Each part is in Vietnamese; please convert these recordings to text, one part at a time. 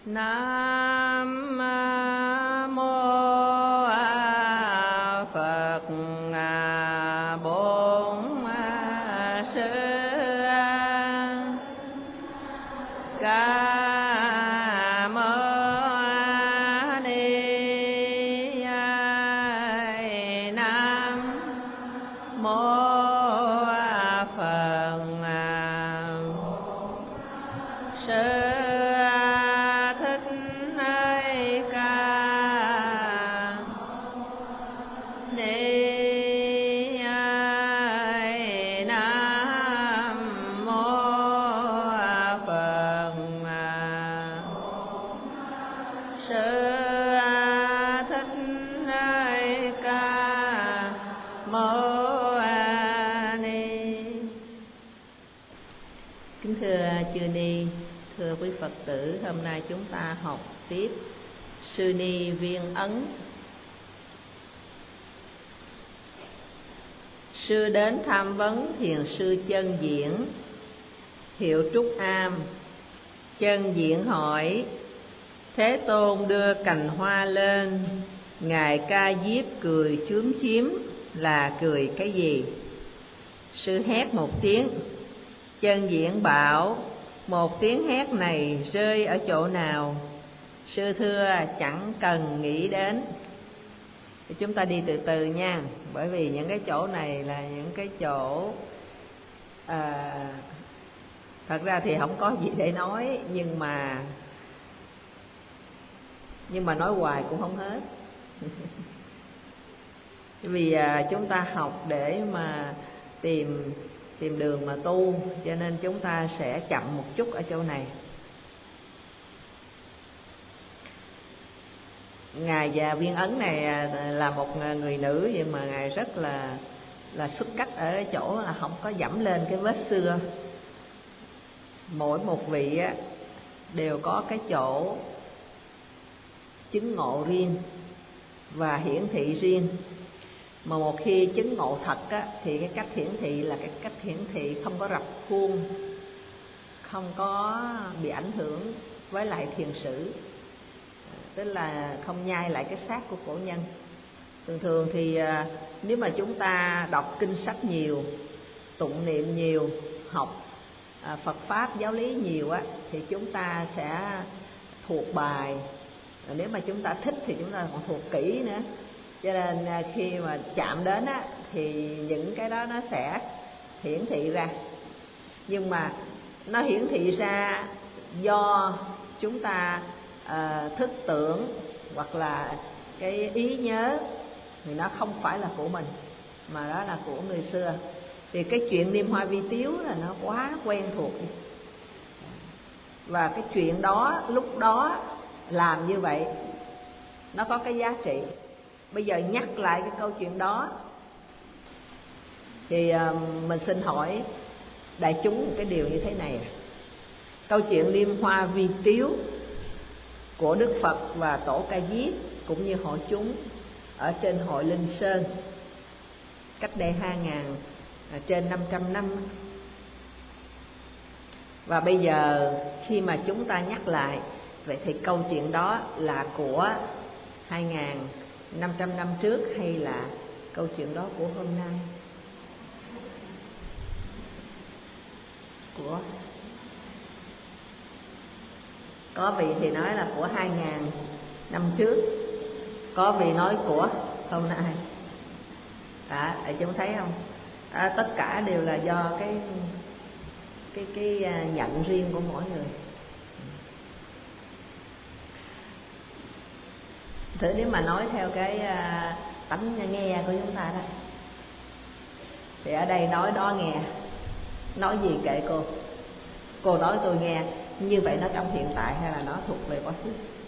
Nam mô Phật Bổn Sư Ca Mâu Ni. Nam mô Phật Sư quý Phật tử, hôm nay chúng ta học tiếp Sư Ni Viên Ấn. Sư đến tham vấn Thiền sư Chân Diễn. Hiệu Trúc Am. Chân Diễn hỏi: Thế Tôn đưa cành hoa lên, Ngài Ca Diếp cười chúm chím, là cười cái gì? Sư hét một tiếng. Chân Diễn bảo: Một tiếng hét này rơi ở chỗ nào? Sư thưa: Chẳng cần nghĩ đến. Thì chúng ta đi từ từ nha, bởi vì những cái chỗ này là những cái chỗ thật ra thì không có gì để nói, nhưng mà nói hoài cũng không hết. Vì chúng ta học để mà tìm đường mà tu, cho nên chúng ta sẽ chậm một chút ở chỗ này. Ngài Già Viên Ấn này là một người nữ, nhưng mà Ngài rất là xuất cách ở chỗ là không có dẫm lên cái vết xưa. Mỗi một vị đều có cái chỗ chứng ngộ riêng và hiển thị riêng. Mà một khi chứng ngộ thật thì cái cách hiển thị là cái cách hiển thị không có rập khuôn, không có bị ảnh hưởng với lại thiền sử, tức là không nhai lại cái xác của cổ nhân. Thường thì nếu mà chúng ta đọc kinh sách nhiều, tụng niệm nhiều, học Phật Pháp giáo lý nhiều thì chúng ta sẽ thuộc bài. Nếu mà chúng ta thích thì chúng ta còn thuộc kỹ nữa. Cho nên khi mà chạm đến thì những cái đó nó sẽ hiển thị ra. Nhưng mà nó hiển thị ra do chúng ta thức tưởng, hoặc là cái ý nhớ, thì nó không phải là của mình, mà đó là của người xưa. Thì cái chuyện niêm hoa vi tiếu là nó quá quen thuộc. Và cái chuyện đó, lúc đó làm như vậy, nó có cái giá trị. Bây giờ nhắc lại cái câu chuyện đó thì mình xin hỏi đại chúng một cái điều như thế này. Câu chuyện niêm hoa vi tiếu của Đức Phật và Tổ Ca Diếp cũng như hội chúng ở trên hội Linh Sơn cách đây 2000 trên 500 năm. Và bây giờ khi mà chúng ta nhắc lại, vậy thì câu chuyện đó là của 2500 năm trước hay là câu chuyện đó của hôm nay? Của có vị thì nói là của 2000 năm trước, có vị nói của hôm nay. Để chúng thấy không? Tất cả đều là do cái nhận riêng của mỗi người. Thử nếu mà nói theo cái tánh nghe của chúng ta đó, thì ở đây nói đó nghe, nói gì kệ cô nói tôi nghe. Như vậy nó trong hiện tại hay là nó thuộc về quá khứ?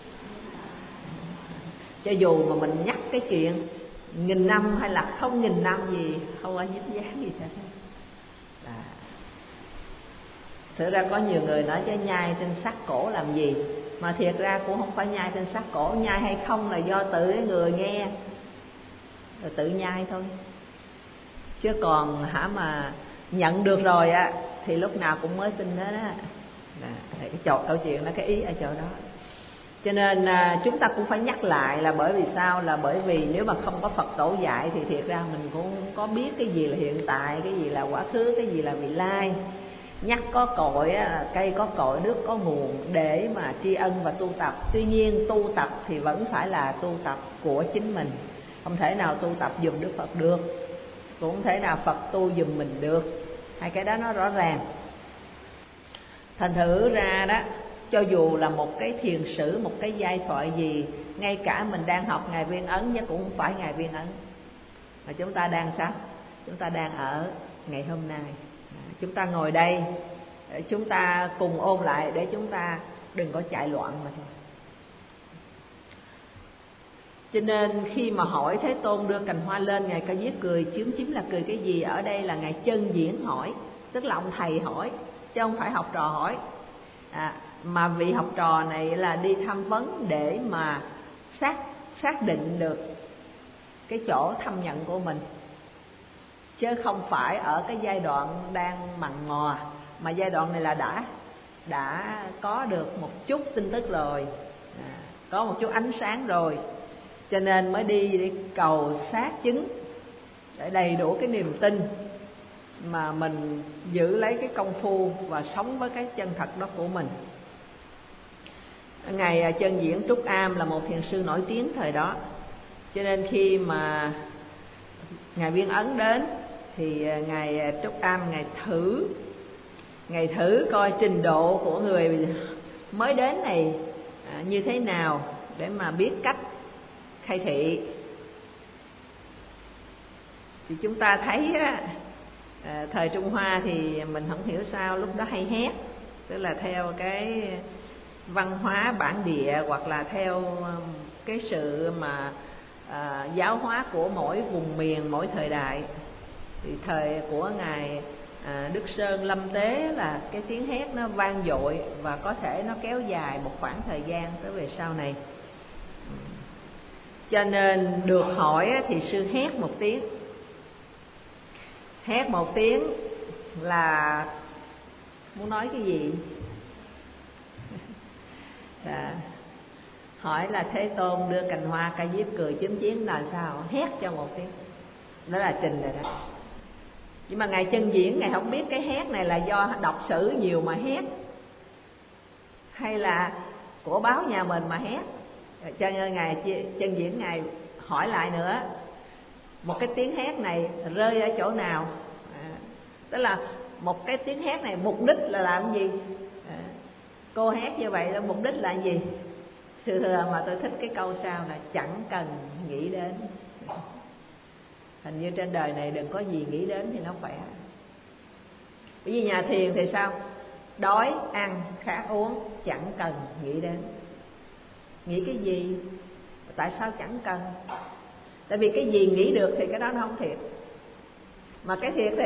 Cho dù mà mình nhắc cái chuyện 1000 năm hay là không 1000 năm gì, không có dính dáng gì hết. Thực ra có nhiều người nói chứ nhai trên xác cổ làm gì, mà thiệt ra cũng không phải nhai trên xác cổ. Nhai hay không là do tự cái người nghe rồi tự nhai thôi. Chứ còn mà nhận được rồi thì lúc nào cũng mới tin đó. Cái câu chuyện đó, cái ý ở chỗ đó. Cho nên chúng ta cũng phải nhắc lại là bởi vì sao? Là bởi vì nếu mà không có Phật tổ dạy thì thiệt ra mình cũng không có biết cái gì là hiện tại, cái gì là quá khứ, cái gì là vị lai. Nhắc có cội, cây có cội, nước có nguồn để mà tri ân và tu tập. Tuy nhiên tu tập thì vẫn phải là tu tập của chính mình. Không thể nào tu tập giùm Đức Phật được, cũng không thể nào Phật tu giùm mình được. Hai cái đó nó rõ ràng. Thành thử ra đó, cho dù là một cái thiền sử, một cái giai thoại gì, ngay cả mình đang học Ngài Viên Ấn nhưng cũng không phải Ngài Viên Ấn. Mà chúng ta đang sao? Chúng ta đang ở ngày hôm nay. Chúng ta ngồi đây, chúng ta cùng ôn lại để chúng ta đừng có chạy loạn mà thôi. Cho nên khi mà hỏi Thế Tôn đưa cành hoa lên, Ngài Ca Diếp cười, chiếm là cười cái gì? Ở đây là Ngài chân diễn hỏi, tức là ông thầy hỏi, chứ không phải học trò hỏi. Mà vị học trò này là đi tham vấn để mà xác định được cái chỗ thâm nhận của mình, chứ không phải ở cái giai đoạn đang mặn mò, mà giai đoạn này là đã có được một chút tin tức rồi, có một chút ánh sáng rồi, cho nên mới đi để cầu xác chứng, để đầy đủ cái niềm tin mà mình giữ lấy cái công phu và sống với cái chân thật đó của mình. Ngài Chân Diễn Trúc Am là một thiền sư nổi tiếng thời đó, cho nên khi mà Ngài Viên Ấn đến thì Ngài Trúc Am Ngài thử coi trình độ của người mới đến này như thế nào để mà biết cách khai thị. Thì chúng ta thấy á, thời Trung Hoa thì mình không hiểu sao lúc đó hay hét, tức là theo cái văn hóa bản địa hoặc là theo cái sự mà giáo hóa của mỗi vùng miền, mỗi thời đại. Thì thời của Ngài Đức Sơn Lâm Tế là cái tiếng hét nó vang dội và có thể nó kéo dài một khoảng thời gian tới về sau này. Cho nên được hỏi thì sư hét một tiếng. Hét một tiếng là muốn nói cái gì? Hỏi là Thế Tôn đưa cành hoa, Ca Diếp cười chiếm chiến là sao? Hét cho một tiếng, đó là trình rồi đó. Nhưng mà Ngài Chân Diễn, Ngài không biết cái hét này là do đọc sử nhiều mà hét, hay là của báo nhà mình mà hét. Cho nên Ngài Chân Diễn Ngài hỏi lại nữa, một cái tiếng hét này rơi ở chỗ nào? Tức là một cái tiếng hét này mục đích là làm gì? Cô hét như vậy là mục đích là gì? Sư thừa mà tôi thích cái câu sau là chẳng cần nghĩ đến. Hình như trên đời này đừng có gì nghĩ đến thì nó khỏe. Bởi vì nhà thiền thì sao? Đói, ăn, khát, uống, chẳng cần nghĩ đến. Nghĩ cái gì? Tại sao chẳng cần? Tại vì cái gì nghĩ được thì cái đó nó không thiệt. Mà cái thiệt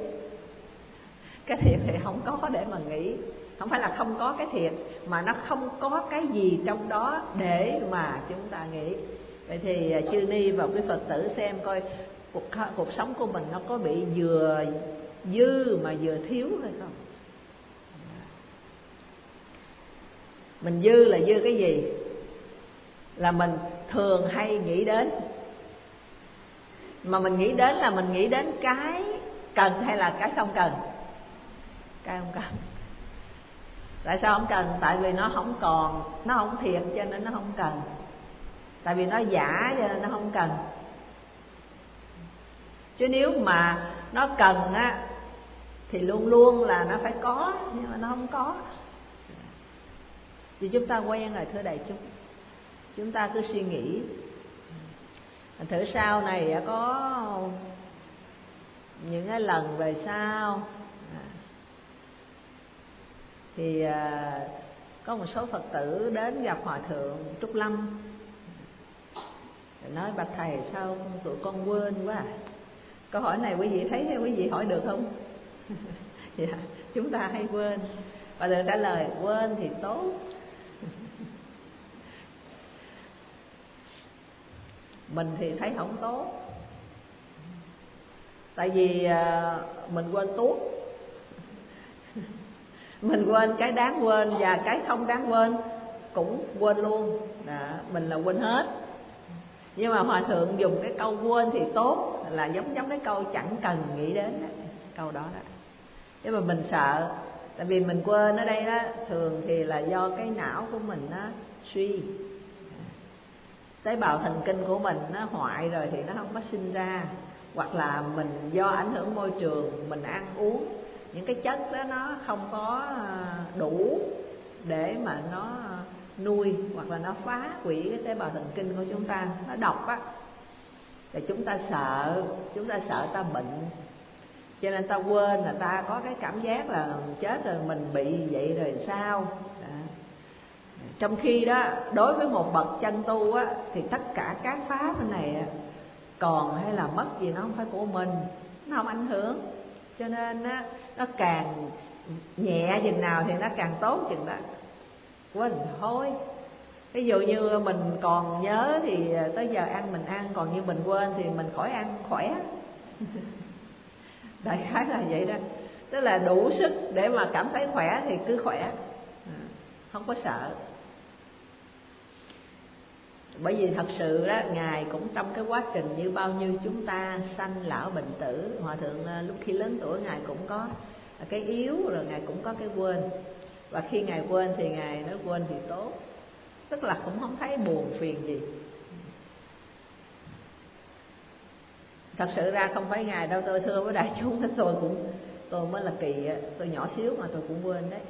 thì không có để mà nghĩ. Không phải là không có cái thiệt, mà nó không có cái gì trong đó để mà chúng ta nghĩ. Vậy thì chư ni và quý Phật tử xem coi cuộc sống của mình nó có bị vừa dư mà vừa thiếu hay không. Mình dư là dư cái gì? Là mình thường hay nghĩ đến. Mà mình nghĩ đến là mình nghĩ đến cái cần hay là cái không cần? Cái không cần. Tại sao không cần? Tại vì nó không còn, nó không thiệt cho nên nó không cần. Tại vì nó giả cho nên nó không cần. Chứ nếu mà nó cần á thì luôn luôn là nó phải có, nhưng mà nó không có. Thì chúng ta quen rồi thưa đại chúng. Chúng ta cứ suy nghĩ thử sau này có những cái lần về sau thì có một số Phật tử đến gặp Hòa Thượng Trúc Lâm, nói bạch thầy sao tụi con quên quá à? Câu hỏi này quý vị thấy hay quý vị hỏi được không? Dạ, chúng ta hay quên. Và Thượng trả lời quên thì tốt. Mình thì thấy không tốt. Tại vì mình quên tuốt. Mình quên cái đáng quên và cái không đáng quên. cũng quên luôn. Đó, mình là quên hết. Nhưng mà Hòa Thượng dùng cái câu quên thì tốt, là giống cái câu chẳng cần nghĩ đến đó, câu đó đó. Nhưng mà mình sợ, tại vì mình quên ở đây đó, thường thì là do cái não của mình nó suy, tế bào thần kinh của mình nó hoại rồi thì nó không có sinh ra, hoặc là mình do ảnh hưởng môi trường, mình ăn uống những cái chất đó nó không có đủ để mà nó nuôi, hoặc là nó phá hủy cái tế bào thần kinh của chúng ta, nó độc á. Thì chúng ta sợ ta bệnh, cho nên ta quên, là ta có cái cảm giác là chết rồi mình bị vậy rồi sao. Đó. Trong khi đó, đối với một bậc chân tu á, thì tất cả các pháp bên này còn hay là mất gì nó không phải của mình, nó không ảnh hưởng. Cho nên á, nó càng nhẹ chừng nào thì nó càng tốt chừng đó. Quên thôi. Ví dụ như mình còn nhớ thì tới giờ ăn mình ăn, còn như mình quên thì mình khỏi ăn khỏe. Đại khái là vậy đó. Tức là đủ sức để mà cảm thấy khỏe thì cứ khỏe, không có sợ. Bởi vì thật sự đó, Ngài cũng trong cái quá trình như bao nhiêu chúng ta sanh lão bệnh tử. Hòa Thượng lúc khi lớn tuổi Ngài cũng có cái yếu, rồi Ngài cũng có cái quên. Và khi Ngài quên thì Ngài nói quên thì tốt, tức là cũng không thấy buồn phiền gì. Thật sự ra không phải Ngài đâu, tôi thưa với đại chúng, tôi mới là kỳ, tôi nhỏ xíu mà tôi cũng quên đấy.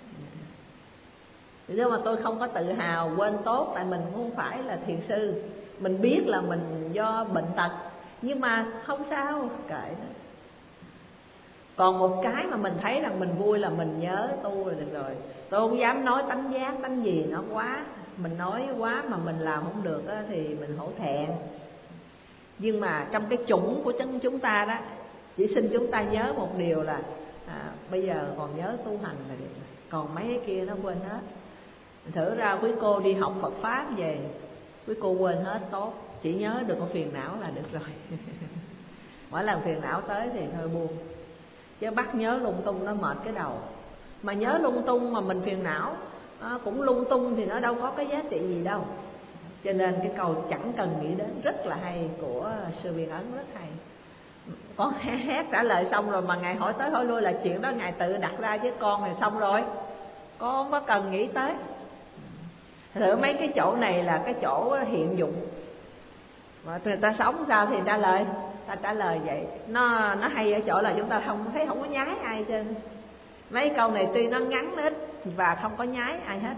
Nhưng mà tôi không có tự hào quên tốt, tại mình cũng không phải là thiền sư. Mình biết là mình do bệnh tật, nhưng mà không sao, kệ đó. Còn một cái mà mình thấy rằng mình vui là mình nhớ tu rồi được rồi. Tôi không dám nói tánh giác, tánh gì nó quá. Mình nói quá mà mình làm không được á, thì mình hổ thẹn. Nhưng mà trong cái chủng của chúng ta đó, chỉ xin chúng ta nhớ một điều là bây giờ còn nhớ tu hành là được, còn mấy cái kia nó quên hết. Thử ra quý cô đi học Phật Pháp về, quý cô quên hết tốt, chỉ nhớ được có phiền não là được rồi. Mỗi lần phiền não tới thì thôi buông, chứ bắt nhớ lung tung nó mệt cái đầu. Mà nhớ lung tung mà mình phiền não cũng lung tung thì nó đâu có cái giá trị gì đâu. Cho nên cái câu chẳng cần nghĩ đến rất là hay của Sư Viên Ấn, rất hay. Con hét trả lời xong rồi mà Ngài hỏi tới hỏi lui là chuyện đó Ngài tự đặt ra, chứ con thì xong rồi, con không có cần nghĩ tới. Thử mấy cái chỗ này là cái chỗ hiện dụng, mà người ta sống sao thì ta trả lời vậy. Nó hay ở chỗ là chúng ta không có nhái ai trên. Mấy câu này tuy nó ngắn ít và không có nhái ai hết.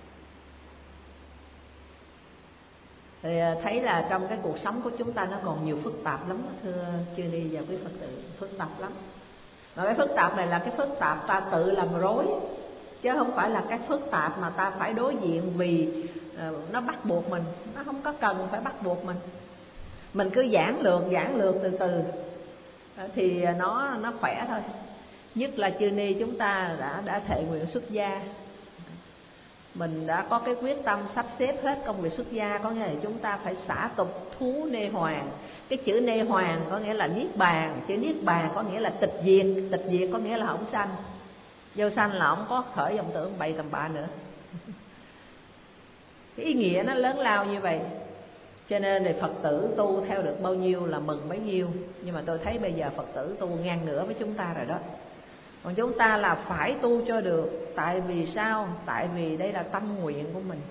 Thì thấy là trong cái cuộc sống của chúng ta nó còn nhiều phức tạp lắm, thưa chư ni và quý Phật tử, phức tạp lắm. Mà cái phức tạp này là cái phức tạp ta tự làm rối, chứ không phải là cái phức tạp mà ta phải đối diện vì nó bắt buộc mình. Nó không có cần phải bắt buộc mình. Mình cứ giảng lược từ từ thì nó khỏe thôi. Nhất là chư ni chúng ta đã thệ nguyện xuất gia, mình đã có cái quyết tâm sắp xếp hết công việc xuất gia, có nghĩa là chúng ta phải xả tục thú nê hoàng. Cái chữ nê hoàng có nghĩa là niết bàn, chữ niết bàn có nghĩa là tịch diệt có nghĩa là không sanh. Vô sanh là không có khởi vọng tưởng bậy tầm bạ nữa. Cái ý nghĩa nó lớn lao như vậy. Cho nên thì Phật tử tu theo được bao nhiêu là mừng bấy nhiêu. Nhưng mà tôi thấy bây giờ Phật tử tu ngang ngửa với chúng ta rồi đó. Còn chúng ta là phải tu cho được. Tại vì sao? Tại vì đây là tâm nguyện của mình.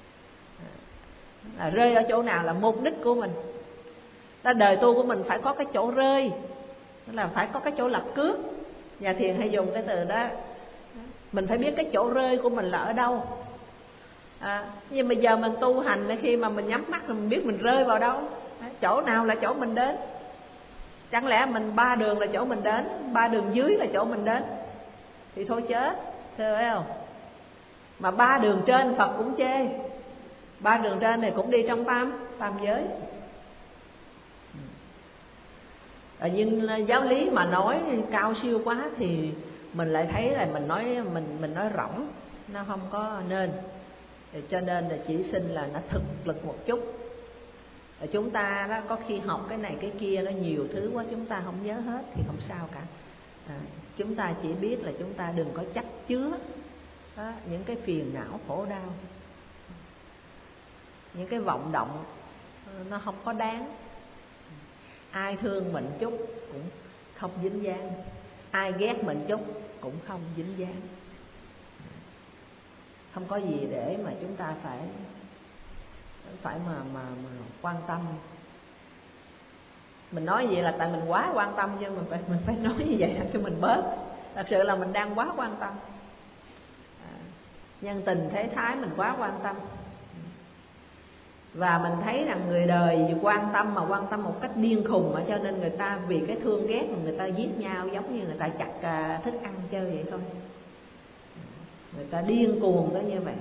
Rơi ở chỗ nào là mục đích của mình. Đời tu của mình phải có cái chỗ rơi, là phải có cái chỗ lập cước. Nhà thiền hay dùng cái từ đó. Mình phải biết cái chỗ rơi của mình là ở đâu. Nhưng bây giờ mình tu hành, khi mà mình nhắm mắt mình biết mình rơi vào đâu, chỗ nào là chỗ mình đến. Chẳng lẽ mình 3 đường là chỗ mình đến, 3 đường dưới là chỗ mình đến, thì thôi chết, thấy không? Mà 3 đường trên Phật cũng chê. 3 đường trên này cũng đi trong tam giới. Nhưng giáo lý mà nói cao siêu quá thì mình lại thấy là mình nói rỗng, nó không có nên. Cho nên là chỉ xin là nó thực lực một chút. Chúng ta đó có khi học cái này cái kia nó nhiều thứ quá, chúng ta không nhớ hết thì không sao cả. Chúng ta chỉ biết là chúng ta đừng có chấp chứa những cái phiền não khổ đau. những cái vọng động nó không có đáng. Ai thương mình chút cũng không dính dáng, ai ghét mình chút cũng không dính dáng. Không có gì để mà chúng ta phải mà quan tâm. Mình nói vậy là tại mình quá quan tâm, chứ mình phải nói như vậy cho mình bớt. Thật sự là mình đang quá quan tâm, nhân tình thế thái mình quá quan tâm. Và mình thấy rằng người đời quan tâm mà quan tâm một cách điên khùng, cho nên người ta vì cái thương ghét mà người ta giết nhau, giống như người ta chặt thức ăn chơi vậy thôi. Người ta điên cuồng tới như vậy.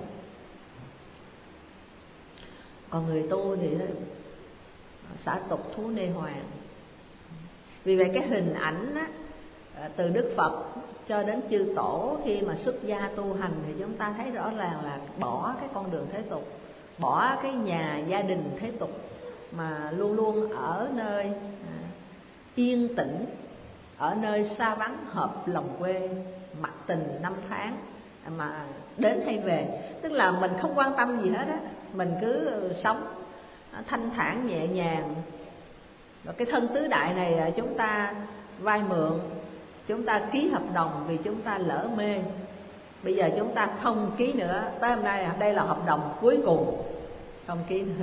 Còn người tu thì xả tục thú nê hoàng. Vì vậy cái hình ảnh á, từ Đức Phật cho đến chư tổ khi mà xuất gia tu hành thì chúng ta thấy rõ ràng là bỏ cái con đường thế tục, bỏ cái nhà gia đình thế tục, mà luôn luôn ở nơi yên tĩnh, ở nơi xa vắng hợp lòng quê, mặc tình năm tháng mà đến hay về. Tức là mình không quan tâm gì hết á, mình cứ sống thanh thản nhẹ nhàng. Và cái thân tứ đại này chúng ta vay mượn, chúng ta ký hợp đồng vì chúng ta lỡ mê. Bây giờ chúng ta không ký nữa, tới hôm nay đây là hợp đồng cuối cùng, không ký nữa.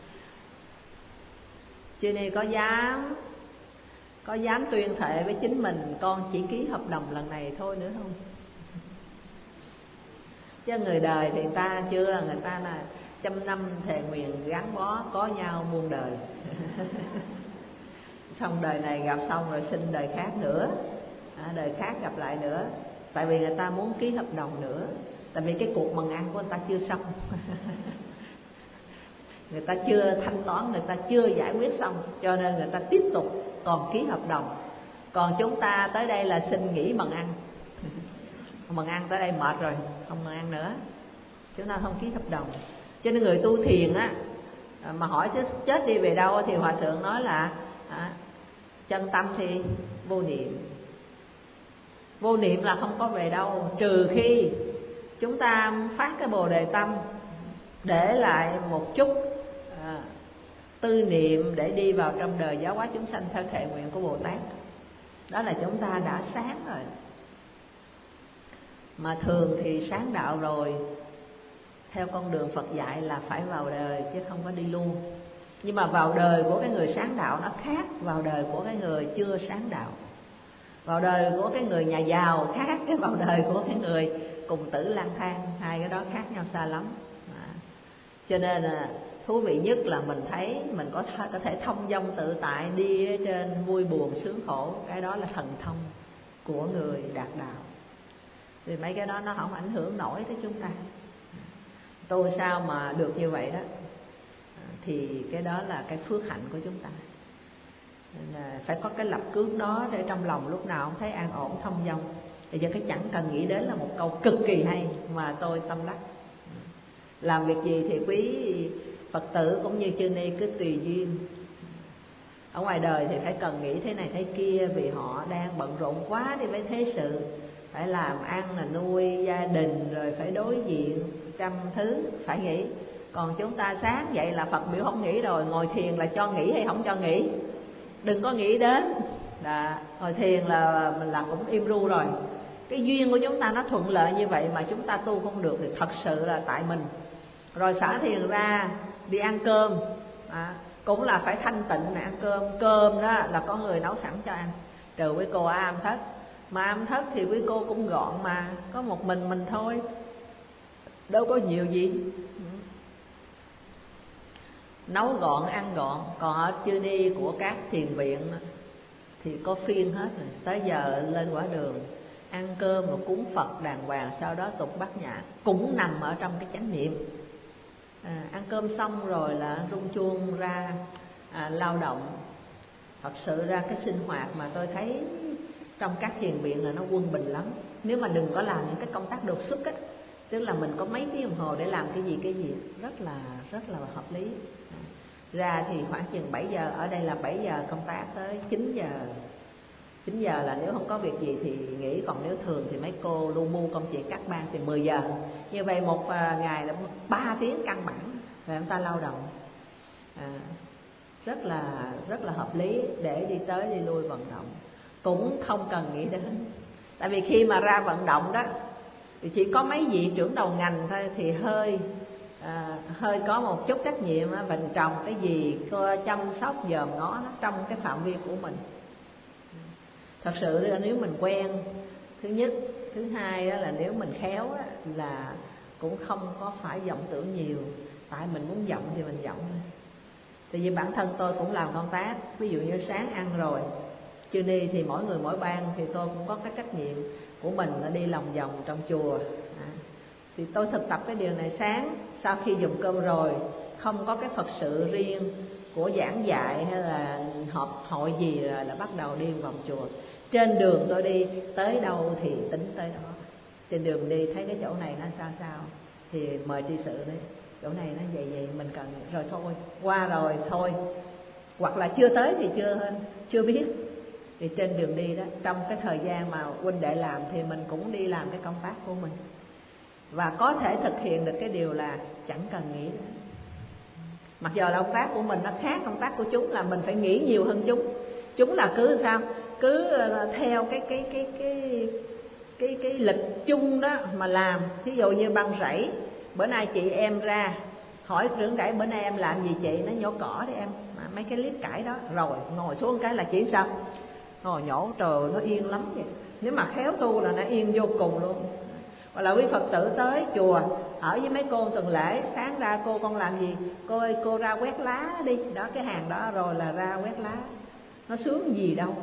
Cho nên có dám tuyên thệ với chính mình con chỉ ký hợp đồng lần này thôi nữa không? Chứ người đời thì người ta chưa, người ta là trăm năm thề nguyện gắn bó có nhau muôn đời. Xong đời này gặp xong rồi sinh đời khác nữa, đời khác gặp lại nữa. Tại vì người ta muốn ký hợp đồng nữa. Tại vì cái cuộc mần ăn của người ta chưa xong. Người ta chưa thanh toán, người ta chưa giải quyết xong, cho nên người ta tiếp tục còn ký hợp đồng. Còn chúng ta tới đây là xin nghỉ mần ăn. Mần ăn tới đây mệt rồi, không mần ăn nữa. Chúng ta không ký hợp đồng. Cho nên người tu thiền á, mà hỏi chết đi về đâu thì Hòa Thượng nói là chân tâm thì vô niệm. Vô niệm là không có về đâu, trừ khi chúng ta phát cái Bồ Đề tâm, để lại một chút tư niệm để đi vào trong đời giáo hóa chúng sanh theo thệ nguyện của Bồ Tát. Đó là chúng ta đã sáng rồi. Mà thường thì sáng đạo rồi, theo con đường Phật dạy là phải vào đời chứ không có đi luôn. Nhưng mà vào đời của cái người sáng đạo nó khác vào đời của cái người chưa sáng đạo. Vào đời của cái người nhà giàu khác cái vào đời của cái người cùng tử lang thang. Hai cái đó khác nhau xa lắm. Cho nên là thú vị nhất là mình thấy mình có thể thông dong tự tại, đi ở trên vui buồn sướng khổ. Cái đó là thần thông của người đạt đạo. Thì mấy cái đó nó không ảnh hưởng nổi tới chúng ta. Tu sao mà được như vậy đó, thì cái đó là cái phước hạnh của chúng ta. Nên là phải có cái lập cước đó để trong lòng lúc nào cũng thấy an ổn thông dong. Thì giờ cái chẳng cần nghĩ đến là một câu cực kỳ hay mà tôi tâm đắc. Làm việc gì thì quý Phật tử cũng như chư ni cứ tùy duyên. Ở ngoài đời thì phải cần nghĩ thế này thế kia, vì họ đang bận rộn quá đi với thế sự, phải làm ăn là nuôi gia đình, rồi phải đối diện trăm thứ phải nghĩ. Còn chúng ta sáng vậy là Phật biểu không nghĩ rồi, ngồi thiền là cho nghỉ hay không cho nghỉ, đừng có nghĩ đến. Ngồi thiền là cũng im ru rồi. Cái duyên của chúng ta nó thuận lợi như vậy mà chúng ta tu không được thì thật sự là tại mình. Rồi xả thiền ra đi ăn cơm, cũng là phải thanh tịnh mà ăn cơm. Cơm đó là có người nấu sẵn cho ăn, trừ với cô ở am thất. Mà am thất thì quý cô cũng gọn mà, có một mình thôi, đâu có nhiều gì. Nấu gọn, ăn gọn. Còn ở chư ni của các thiền viện thì có phiên hết rồi. Tới giờ lên quả đường ăn cơm và cúng Phật đàng hoàng, sau đó tục bát nhã, cũng nằm ở trong cái chánh niệm. Ăn cơm xong rồi là rung chuông ra lao động. Thật sự ra cái sinh hoạt mà tôi thấy trong các thiền viện là nó quân bình lắm. Nếu mà đừng có làm những cái công tác đột xuất á, tức là mình có mấy tiếng đồng hồ để làm cái gì rất là hợp lý. Ra thì khoảng chừng 7 giờ, ở đây là 7 giờ công tác tới 9 giờ. 9 giờ là nếu không có việc gì thì nghỉ, còn nếu thường thì mấy cô lu bu công chuyện các ban thì 10 giờ. Như vậy một ngày là 3 tiếng căn bản. và chúng ta lao động rất là hợp lý để đi tới đi lui vận động, cũng không cần nghĩ đến. Tại vì khi mà ra vận động đó thì chỉ có mấy vị trưởng đầu ngành thôi thì hơi có một chút trách nhiệm mình trồng cái gì, chăm sóc dòm ngó nó trong cái phạm vi của mình. Thật sự là nếu mình quen, thứ nhất, thứ hai đó là nếu mình khéo đó, là cũng không có phải vọng tưởng nhiều. Tại mình muốn vọng thì mình vọng. Tại vì bản thân tôi cũng làm công tác, ví dụ như sáng ăn rồi chưa đi thì mỗi người mỗi ban, thì tôi cũng có cái trách nhiệm của mình là đi lòng vòng trong chùa. Thì tôi thực tập cái điều này. Sáng sau khi dùng cơm rồi, không có cái Phật sự riêng của giảng dạy hay là họp hội gì rồi là bắt đầu đi vòng chùa. Trên đường tôi đi tới đâu thì tính tới đó. Trên đường đi thấy cái chỗ này nó sao thì mời tri sự đấy, chỗ này nó vậy mình cần rồi thôi, qua rồi thôi, hoặc là chưa tới thì chưa biết. Thì trên đường đi đó, trong cái thời gian mà huynh đệ làm thì mình cũng đi làm cái công tác của mình, và có thể thực hiện được cái điều là chẳng cần nghĩ nữa. Mặc dù là công tác của mình nó khác công tác của chúng, là mình phải nghĩ nhiều hơn chúng. Chúng là cứ sao, cứ theo cái lịch chung đó mà làm. Thí dụ như băng rẫy, bữa nay chị em ra hỏi trưởng rẫy bữa nay em làm gì chị, nó nhổ cỏ đi em, mấy cái liếp cải đó, rồi ngồi xuống cái là chỉ sao ngồi nhổ, trời nó yên lắm vậy. Nếu mà khéo tu là nó yên vô cùng luôn. Hoặc là quý Phật tử tới chùa ở với mấy cô tuần lễ, sáng ra cô con làm gì, cô ơi cô ra quét lá đi, đó cái hàng đó rồi là ra quét lá. Nó sướng gì đâu,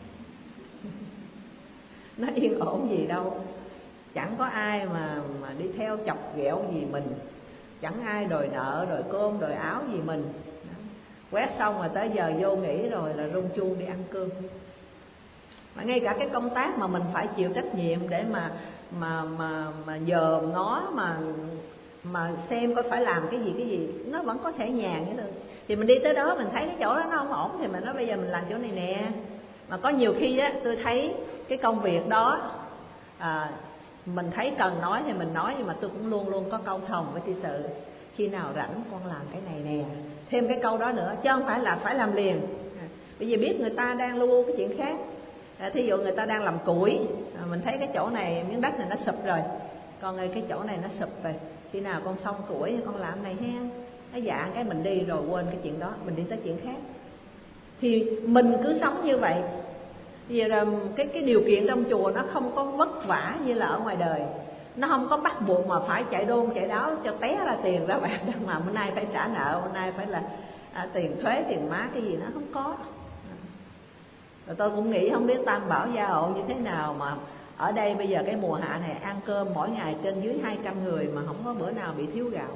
nó yên ổn gì đâu. Chẳng có ai mà đi theo chọc ghẹo gì mình, chẳng ai đòi nợ, đòi cơm, đòi áo gì mình. Quét xong rồi tới giờ vô nghỉ rồi là rung chuông đi ăn cơm. Mà ngay cả cái công tác mà mình phải chịu trách nhiệm để mà dòm ngó mà xem có phải làm cái gì nó vẫn có thể nhàn nữa được. Thì mình đi tới đó mình thấy cái chỗ đó nó không ổn thì mình nói bây giờ mình làm chỗ này nè. Mà có nhiều khi á tôi thấy cái công việc đó mình thấy cần nói thì mình nói, nhưng mà tôi cũng luôn luôn có câu thòng với tri sự, khi nào rảnh con làm cái này nè, thêm cái câu đó nữa, chứ không phải là phải làm liền. Bởi vì biết người ta đang lu cái chuyện khác. Thí dụ người ta đang làm củi, mình thấy cái chỗ này miếng đất này nó sụp rồi, con ơi cái chỗ này nó sụp rồi, khi nào con xong củi con làm này ha. Nó dạ cái mình đi rồi quên cái chuyện đó, mình đi tới chuyện khác. Thì mình cứ sống như vậy. Vì là cái điều kiện trong chùa nó không có vất vả như là ở ngoài đời. Nó không có bắt buộc mà phải chạy đôn chạy đáo cho té là tiền ra bạc, mà bữa nay phải trả nợ, bữa nay phải là tiền thuế tiền má cái gì nó không có. Rồi tôi cũng nghĩ không biết Tam Bảo gia hộ như thế nào mà ở đây bây giờ cái mùa hạ này ăn cơm mỗi ngày trên dưới 200 người mà không có bữa nào bị thiếu gạo.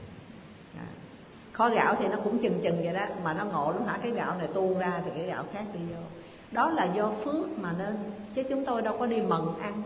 Kho gạo thì nó cũng chừng vậy đó, mà nó ngộ lắm hả, cái gạo này tuôn ra thì cái gạo khác đi vô. Đó là do phước mà nên, chứ chúng tôi đâu có đi mần ăn.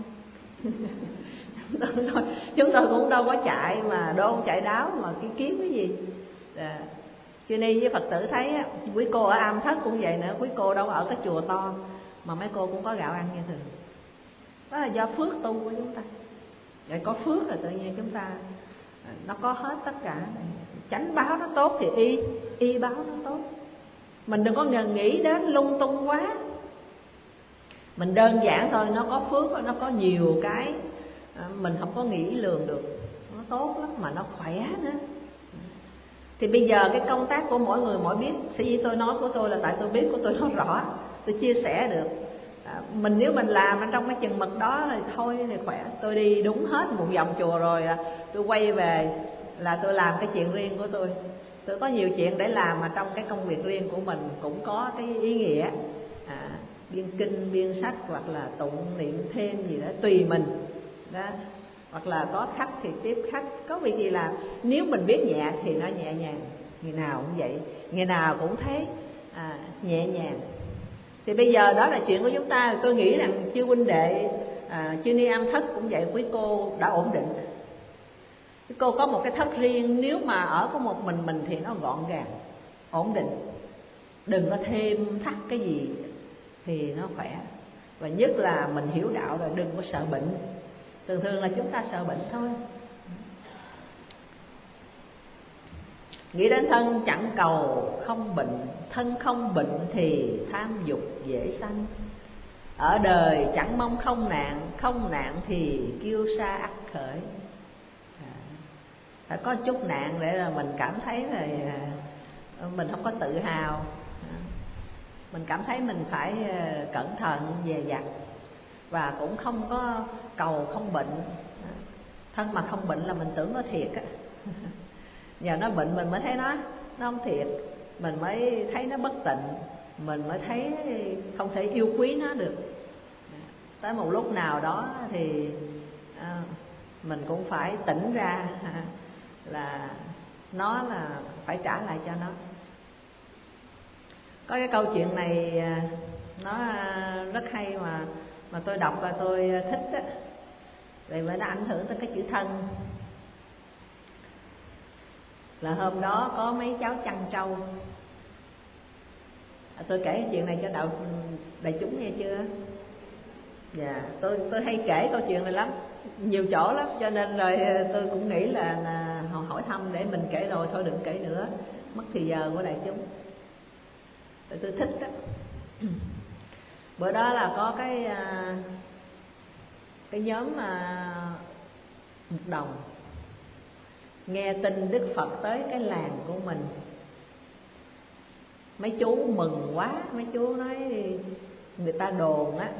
Chúng tôi cũng đâu có chạy mà đôn chạy đáo mà kiếm cái gì. Cho nên với Phật tử thấy quý cô ở Am Thất cũng vậy nữa, quý cô đâu ở cái chùa to mà mấy cô cũng có gạo ăn như thường. Đó là do phước tu của chúng ta. Vậy có phước là tự nhiên chúng ta nó có hết tất cả. Chánh báo nó tốt thì y báo nó tốt. Mình đừng có ngần nghĩ đến lung tung quá. Mình đơn giản thôi, nó có phước, nó có nhiều cái mình không có nghĩ lường được. Nó tốt lắm mà nó khỏe nữa. Thì bây giờ cái công tác của mỗi người mỗi biết. Sở dĩ tôi nói của tôi là tại tôi biết của tôi nó rõ, tôi chia sẻ được. Mình nếu mình làm ở trong cái chừng mực đó thì thôi thì khỏe. Tôi đi đúng hết một vòng chùa rồi tôi quay về là tôi làm cái chuyện riêng của tôi. Tôi có nhiều chuyện để làm mà trong cái công việc riêng của mình cũng có cái ý nghĩa. Biên kinh, biên sách hoặc là tụng niệm thêm gì đó tùy mình đó. Hoặc là có khách thì tiếp khách, có việc gì làm. Nếu mình biết nhẹ thì nó nhẹ nhàng. Ngày nào cũng vậy, ngày nào cũng thấy nhẹ nhàng. Thì bây giờ đó là chuyện của chúng ta. Tôi nghĩ rằng chư huynh đệ, chư ni Am Thất cũng vậy, quý cô đã ổn định. Quý cô có một cái thất riêng, nếu mà ở có một mình thì nó gọn gàng, ổn định. Đừng có thêm thắt cái gì thì nó khỏe. Và nhất là mình hiểu đạo rồi, đừng có sợ bệnh. Thường thường là chúng ta sợ bệnh thôi. Nghĩ đến thân chẳng cầu không bệnh, thân không bệnh thì tham dục dễ sanh. Ở đời chẳng mong không nạn thì kiêu sa ắt khởi. Phải có chút nạn để là mình cảm thấy là mình không có tự hào, mình cảm thấy mình phải cẩn thận dè dặt, và cũng không có cầu không bệnh. Thân mà không bệnh là mình tưởng nó thiệt á. Nhờ nó bệnh mình mới thấy nó không thiệt, mình mới thấy nó bất tịnh, mình mới thấy không thể yêu quý nó được. Tới một lúc nào đó thì mình cũng phải tỉnh ra là nó là phải trả lại cho nó. Có cái câu chuyện này nó rất hay mà tôi đọc và tôi thích á, vì nó ảnh hưởng tới cái chữ thân. Là hôm đó có mấy cháu chăn trâu. Tôi kể chuyện này cho đại chúng nghe chưa? Dạ, tôi hay kể câu chuyện này lắm, nhiều chỗ lắm, cho nên rồi tôi cũng nghĩ là hỏi thăm để mình kể rồi thôi đừng kể nữa, mất thì giờ của đại chúng. Tôi thích đó. Bữa đó là có cái nhóm Mục Đồng nghe tin Đức Phật tới cái làng của mình. Mấy chú mừng quá, mấy chú nói người ta đồn á,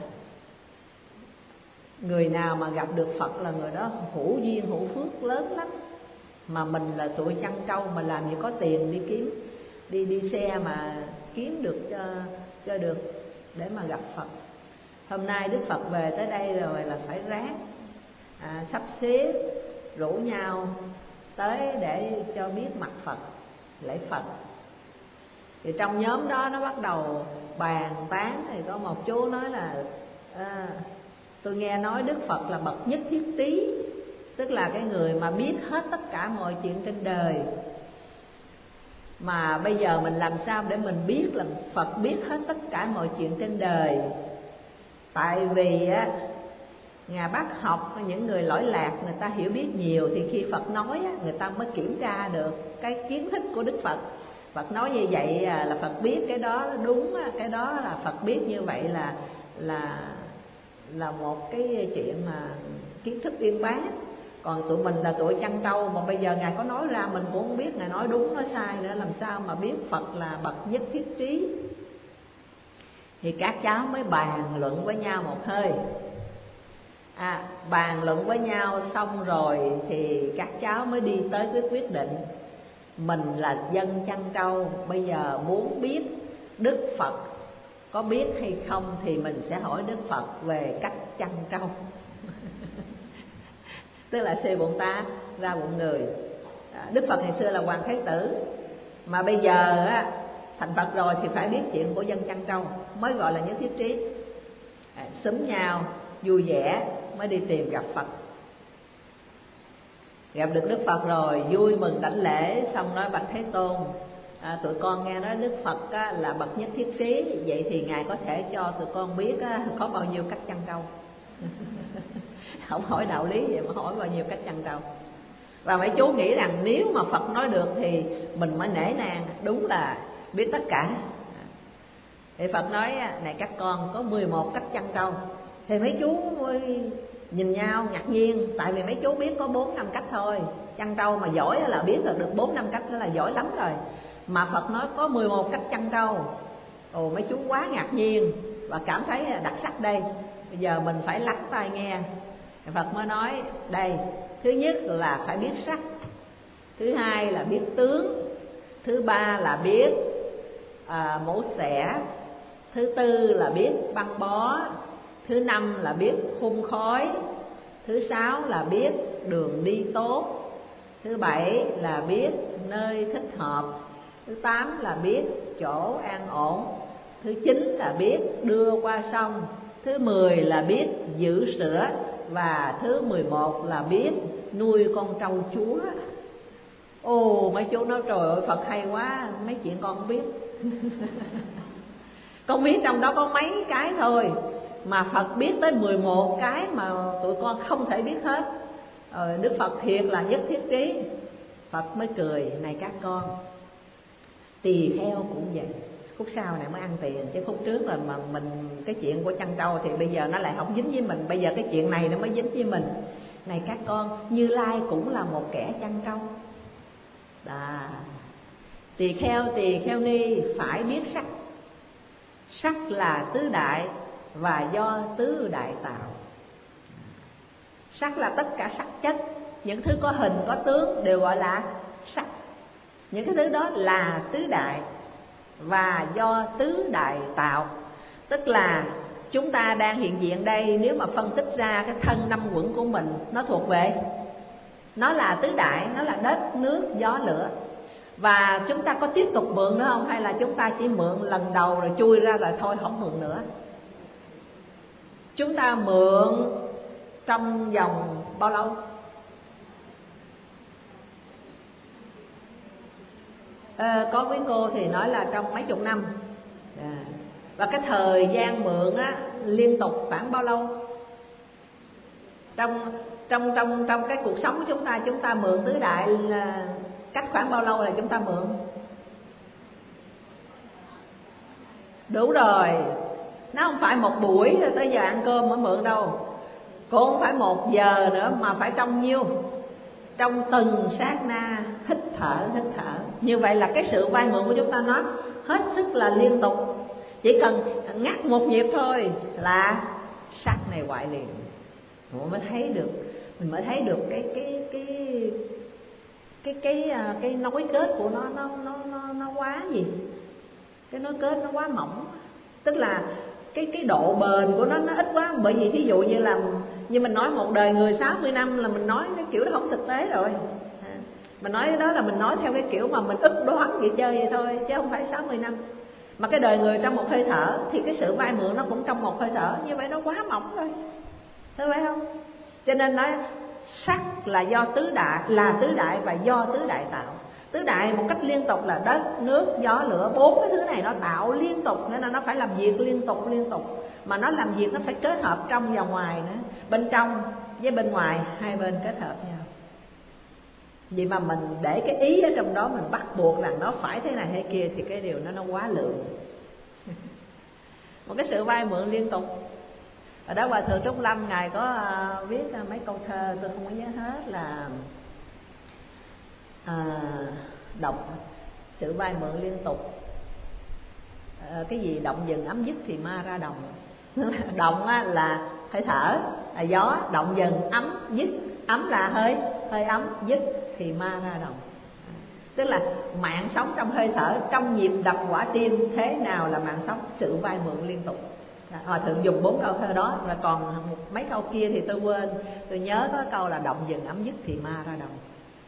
người nào mà gặp được Phật là người đó hữu duyên hữu phước lớn lắm. Mà mình là tụi chăn trâu mà làm gì có tiền đi kiếm, đi xe mà kiếm được cho được để mà gặp Phật. Hôm nay Đức Phật về tới đây rồi là phải ráng sắp xếp rủ nhau tới để cho biết mặt Phật, lễ Phật. Thì trong nhóm đó nó bắt đầu bàn tán, thì có một chú nói là tôi nghe nói Đức Phật là bậc nhất thiết trí, tức là cái người mà biết hết tất cả mọi chuyện trên đời. Mà bây giờ mình làm sao để mình biết là Phật biết hết tất cả mọi chuyện trên đời? Tại vì á, Ngài Bác học những người lỗi lạc, người ta hiểu biết nhiều, thì khi Phật nói á, người ta mới kiểm tra được cái kiến thức của Đức Phật. Phật nói như vậy là Phật biết cái đó đúng, cái đó là Phật biết như vậy là một cái chuyện mà kiến thức uyên bác. Còn tụi mình là tụi chăn trâu, mà bây giờ Ngài có nói ra mình cũng không biết Ngài nói đúng nói sai nữa, làm sao mà biết Phật là bậc nhất thiết trí. Thì các cháu mới bàn luận với nhau một hơi. Bàn luận với nhau xong rồi thì các cháu mới đi tới cái quyết định, mình là dân chăn trâu, bây giờ muốn biết Đức Phật có biết hay không thì mình sẽ hỏi Đức Phật về cách chăn trâu. Tức là xe bụng ta ra bụng người. Đức Phật ngày xưa là Hoàng Thái Tử, mà bây giờ á, thành Phật rồi thì phải biết chuyện của dân chăn trâu mới gọi là nhất thiết trí. Xúm nhau vui vẻ mới đi tìm gặp Phật. Gặp được Đức Phật rồi vui mừng đảnh lễ, xong nói bạch Thế Tôn, tụi con nghe nói Đức Phật á, là bậc nhất thiết trí, vậy thì Ngài có thể cho tụi con biết á, có bao nhiêu cách chăn trâu. Không hỏi đạo lý vậy mà hỏi bao nhiêu cách chăn trâu. Và mấy chú nghĩ rằng nếu mà Phật nói được thì mình mới nể nang, đúng là biết tất cả. Thì Phật nói này các con, có 11 cách chăn trâu. Thì mấy chú nhìn nhau ngạc nhiên, tại vì mấy chú biết có 4-5 cách thôi. Chăn trâu mà giỏi là biết là được 4-5 cách đó là giỏi lắm rồi. Mà Phật nói có 11 cách chăn trâu. Ồ, mấy chú quá ngạc nhiên và cảm thấy đặc sắc đây. Bây giờ mình phải lắng tai nghe. Phật mới nói đây, thứ nhất là phải biết sắc, thứ hai là biết tướng, thứ ba là biết mổ xẻ, thứ tư là biết băng bó, thứ năm là biết hun khói, thứ sáu là biết đường đi tốt, thứ bảy là biết nơi thích hợp, thứ tám là biết chỗ an ổn, thứ chín là biết đưa qua sông, thứ 10 là biết giữ sữa, và thứ 11 là biết nuôi con trâu chúa. Ồ, mấy chú nói trời ơi Phật hay quá, mấy chuyện con không biết. Con biết trong đó có mấy cái thôi, mà Phật biết tới 11 cái mà tụi con không thể biết hết. Đức Phật thiệt là nhất thiết trí. Phật mới cười: này các con, tỳ kheo cũng vậy. Phút sau này mới ăn tiền, chứ phút trước là mà mình cái chuyện của chăn trâu thì bây giờ nó lại không dính với mình, bây giờ cái chuyện này nó mới dính với mình. Này các con, Như Lai cũng là một kẻ chăn trâu. Tỳ kheo ni phải biết sắc. Sắc là tứ đại và do tứ đại tạo. Sắc là tất cả sắc chất, những thứ có hình có tướng đều gọi là sắc. Những cái thứ đó là tứ đại và do tứ đại tạo. Tức là chúng ta đang hiện diện đây, nếu mà phân tích ra cái thân năm uẩn của mình, nó thuộc về, nó là tứ đại, nó là đất, nước, gió, lửa. Và chúng ta có tiếp tục mượn nữa không? Hay là chúng ta chỉ mượn lần đầu rồi chui ra rồi thôi, không mượn nữa? Chúng ta mượn trong vòng bao lâu? Có quý cô thì nói là trong mấy chục năm. Và cái thời gian mượn á, liên tục khoảng bao lâu? Trong cái cuộc sống của chúng ta mượn tứ đại là cách khoảng bao lâu là chúng ta mượn? Đúng rồi, nó không phải một buổi rồi tới giờ ăn cơm mới mượn đâu, cũng không phải 1 giờ nữa, mà phải trong nhiêu? Trong từng sát na hít thở. Như vậy là cái sự vay mượn của chúng ta nó hết sức là liên tục. Chỉ cần ngắt một nhịp thôi là sắc này hoại liền. Mình mới thấy được cái nối kết của nó quá gì? Cái nối kết nó quá mỏng. Tức là cái độ bền của nó ít quá. Bởi vì thí dụ như mình nói một đời người 60 năm là mình nói cái kiểu đó không thực tế rồi. Mình nói cái đó là mình nói theo cái kiểu mà mình ức đoán vậy chơi vậy thôi, chứ không phải 60 năm. Mà cái đời người trong một hơi thở thì cái sự vay mượn nó cũng trong một hơi thở. Như vậy nó quá mỏng thôi, thấy phải không? Cho nên nói sắc là do tứ đại, là tứ đại và do tứ đại tạo. Tứ đại một cách liên tục là đất, nước, gió, lửa. 4 cái thứ này nó tạo liên tục, nên là nó phải làm việc liên tục. Mà nó làm việc nó phải kết hợp trong và ngoài nữa. Bên trong với bên ngoài hai bên kết hợp nhau. Vậy mà mình để cái ý ở trong đó, mình bắt buộc rằng nó phải thế này thế kia, thì cái điều nó quá lượng. Một cái sự vay mượn liên tục. Ở đó Hòa Thượng Trúc Lâm Ngài có viết mấy câu thơ, tôi không có nhớ hết, là đọc sự vay mượn liên tục. Cái gì động dừng ấm dứt thì ma ra đồng. Động là hơi thở, là gió, động dừng ấm dứt. Ấm là hơi ấm, dứt thì ma ra đồng. Tức là mạng sống trong hơi thở, trong nhịp đập quả tim. Thế nào là mạng sống? Sự vay mượn liên tục. Hòa Thượng dùng 4 câu thơ đó. Và còn mấy câu kia thì tôi quên. Tôi nhớ có câu là động dừng ấm dứt thì ma ra đồng.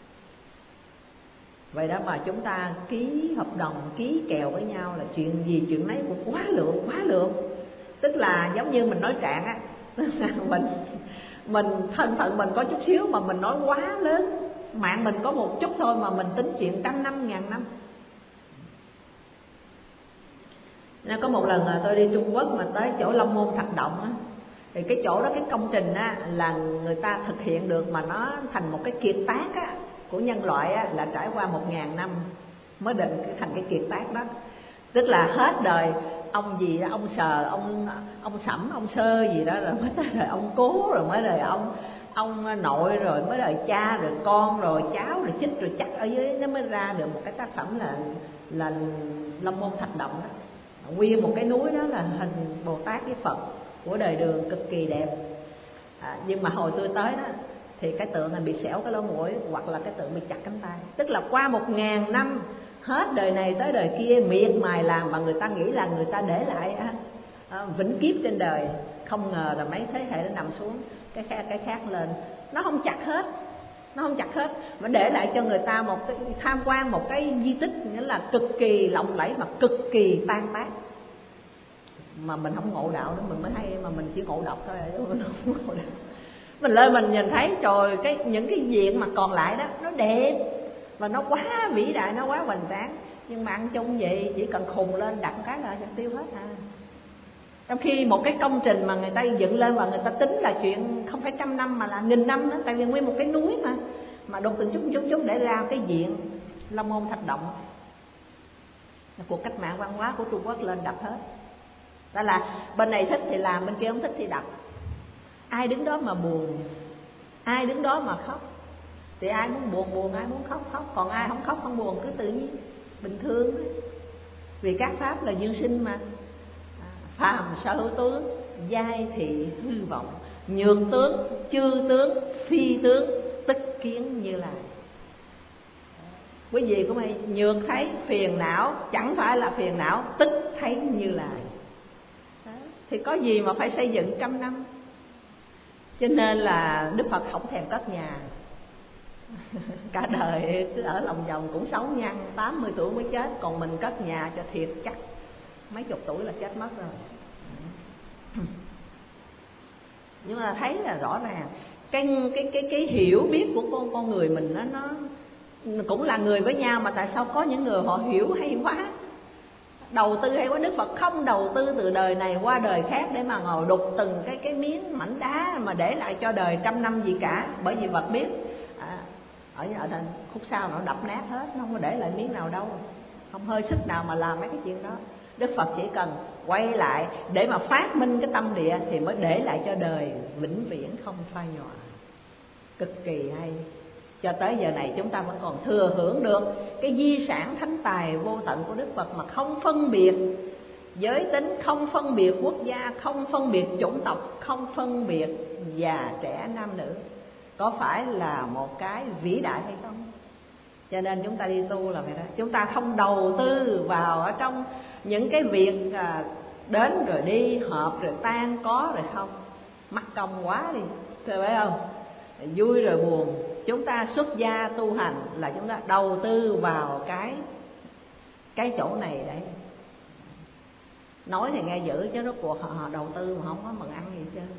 Vậy đó mà chúng ta ký hợp đồng, ký kèo với nhau là chuyện gì chuyện nấy cũng quá lượng. Tức là giống như mình nói trạng á, mình thân phận mình có chút xíu mà mình nói quá lớn. Mạng mình có một chút thôi mà mình tính chuyện 100 năm, 1000 năm. Nên có một lần tôi đi Trung Quốc mà tới chỗ Long Môn Thạch Động á, thì cái chỗ đó, cái công trình á, là người ta thực hiện được mà nó thành một cái kiệt tác á, của nhân loại á, là trải qua 1000 năm mới định thành cái kiệt tác đó. Tức là hết đời ông gì đó, ông Sờ, ông Sẩm, ông Sơ gì đó, rồi mới tới đời ông Cố, rồi mới đời ông nội, rồi mới đời cha, rồi con, rồi cháu, rồi chích, rồi chắc ở dưới nó mới ra được một cái tác phẩm là Long Môn Thạch Động đó. Nguyên một cái núi đó là hình Bồ Tát với Phật của đời Đường cực kỳ đẹp. Nhưng mà hồi tôi tới đó thì cái tượng này bị xẻo cái lỗ mũi, hoặc là cái tượng bị chặt cánh tay. Tức là qua 1000 năm, hết đời này tới đời kia miệt mài làm, mà người ta nghĩ là người ta để lại vĩnh kiếp trên đời. Không ngờ là mấy thế hệ nó nằm xuống, cái khác lên. Nó không chặt hết, mà để lại cho người ta một cái tham quan, một cái di tích nghĩa là cực kỳ lộng lẫy mà cực kỳ tan tác. Mà mình không ngộ đạo đó, mình mới hay, mà mình chỉ ngộ độc thôi, mình không ngộ đạo. Mình lên mình nhìn thấy trời, những cái diện mà còn lại đó nó đẹp và nó quá vĩ đại, nó quá hoành tráng. Nhưng mà ăn chung vậy, chỉ cần khùng lên đặt cái là sẽ tiêu hết à. Trong khi một cái công trình mà người ta dựng lên và người ta tính là chuyện không phải 100 năm mà là 1000 năm đó, tại vì nguyên một cái núi mà đục từng chút để ra cái diện Long Môn Thạch Động. Cuộc cách mạng văn hóa của Trung Quốc lên đập hết. Đó là bên này thích thì làm, bên kia không thích thì đập. Ai đứng đó mà buồn, ai đứng đó mà khóc, thì ai muốn buồn buồn, ai muốn khóc khóc. Còn ai không khóc không buồn cứ tự nhiên bình thường. Vì các pháp là duyên sinh mà. Phàm sở hữu tướng, giai thị hư vọng, nhược tướng, chư tướng, phi tướng, tức kiến Như Lai. Quý vị của mày nhược thấy phiền não chẳng phải là phiền não, tức thấy Như Lai. Thì có gì mà phải xây dựng trăm năm. Cho nên là Đức Phật không thèm cất nhà. Cả đời cứ ở lòng vòng cũng sống nhăn, 80 tuổi mới chết. Còn mình cất nhà cho thiệt chắc mấy chục tuổi là chết mất rồi. Nhưng mà thấy là rõ ràng cái hiểu biết của con người mình nó cũng là người với nhau, mà tại sao có những người họ hiểu hay quá, đầu tư hay quá. Đức Phật không đầu tư từ đời này qua đời khác để mà ngồi đục từng cái miếng mảnh đá mà để lại cho đời trăm năm gì cả. Bởi vì Phật biết ở đây khúc sau nó đập nát hết, nó không có để lại miếng nào đâu, không hơi sức nào mà làm mấy cái chuyện đó. Đức Phật chỉ cần quay lại để mà phát minh cái tâm địa thì mới để lại cho đời vĩnh viễn không phai nhòa. Cực kỳ hay. Cho tới giờ này chúng ta vẫn còn thừa hưởng được cái di sản thánh tài vô tận của Đức Phật, mà không phân biệt giới tính, không phân biệt quốc gia, không phân biệt chủng tộc, không phân biệt già trẻ nam nữ. Có phải là một cái vĩ đại hay không? Cho nên chúng ta đi tu là vậy đó. Chúng ta không đầu tư vào ở trong những cái việc đến rồi đi, hợp rồi tan, có rồi không, mắc công quá đi, phải không? Vui rồi buồn. Chúng ta xuất gia tu hành là chúng ta đầu tư vào cái chỗ này đấy. Nói thì nghe dữ chứ rốt cuộc họ đầu tư mà không có mừng ăn gì chứ.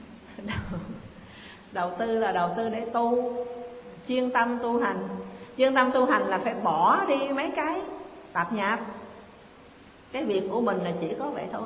Đầu tư là đầu tư để tu, chuyên tâm tu hành. Chuyên tâm tu hành là phải bỏ đi mấy cái tạp nhạp. Cái việc của mình là chỉ có vậy thôi.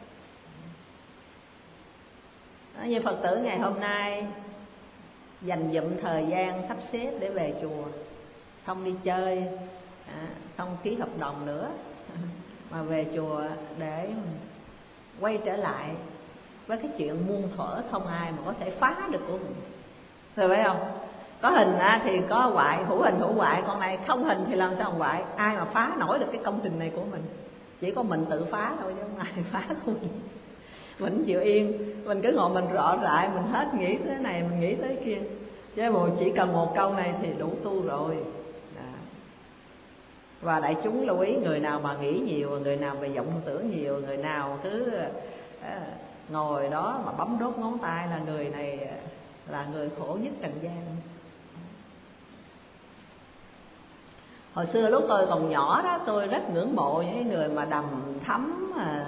Như Phật tử ngày hôm nay dành dụm thời gian sắp xếp để về chùa, không đi chơi, không ký hợp đồng nữa, mà về chùa để quay trở lại với cái chuyện muôn thuở không ai mà có thể phá được của mình. Rồi phải không? Có hình thì có hoại, hữu hình hữu hoại. Còn này không hình thì làm sao hoại? Ai mà phá nổi được cái công trình này của mình? Chỉ có mình tự phá thôi chứ không ai phá của mình. Mình chịu yên, mình cứ ngồi mình rọ rại, mình hết nghĩ tới này, mình nghĩ tới kia. Chứ mà chỉ cần một câu này thì đủ tu rồi. Và đại chúng lưu ý, người nào mà nghĩ nhiều, người nào về vọng tưởng nhiều, người nào cứ ngồi đó mà bấm đốt ngón tay là người này là người khổ nhất trần gian. Hồi xưa lúc tôi còn nhỏ đó, tôi rất ngưỡng mộ những người mà đầm thấm,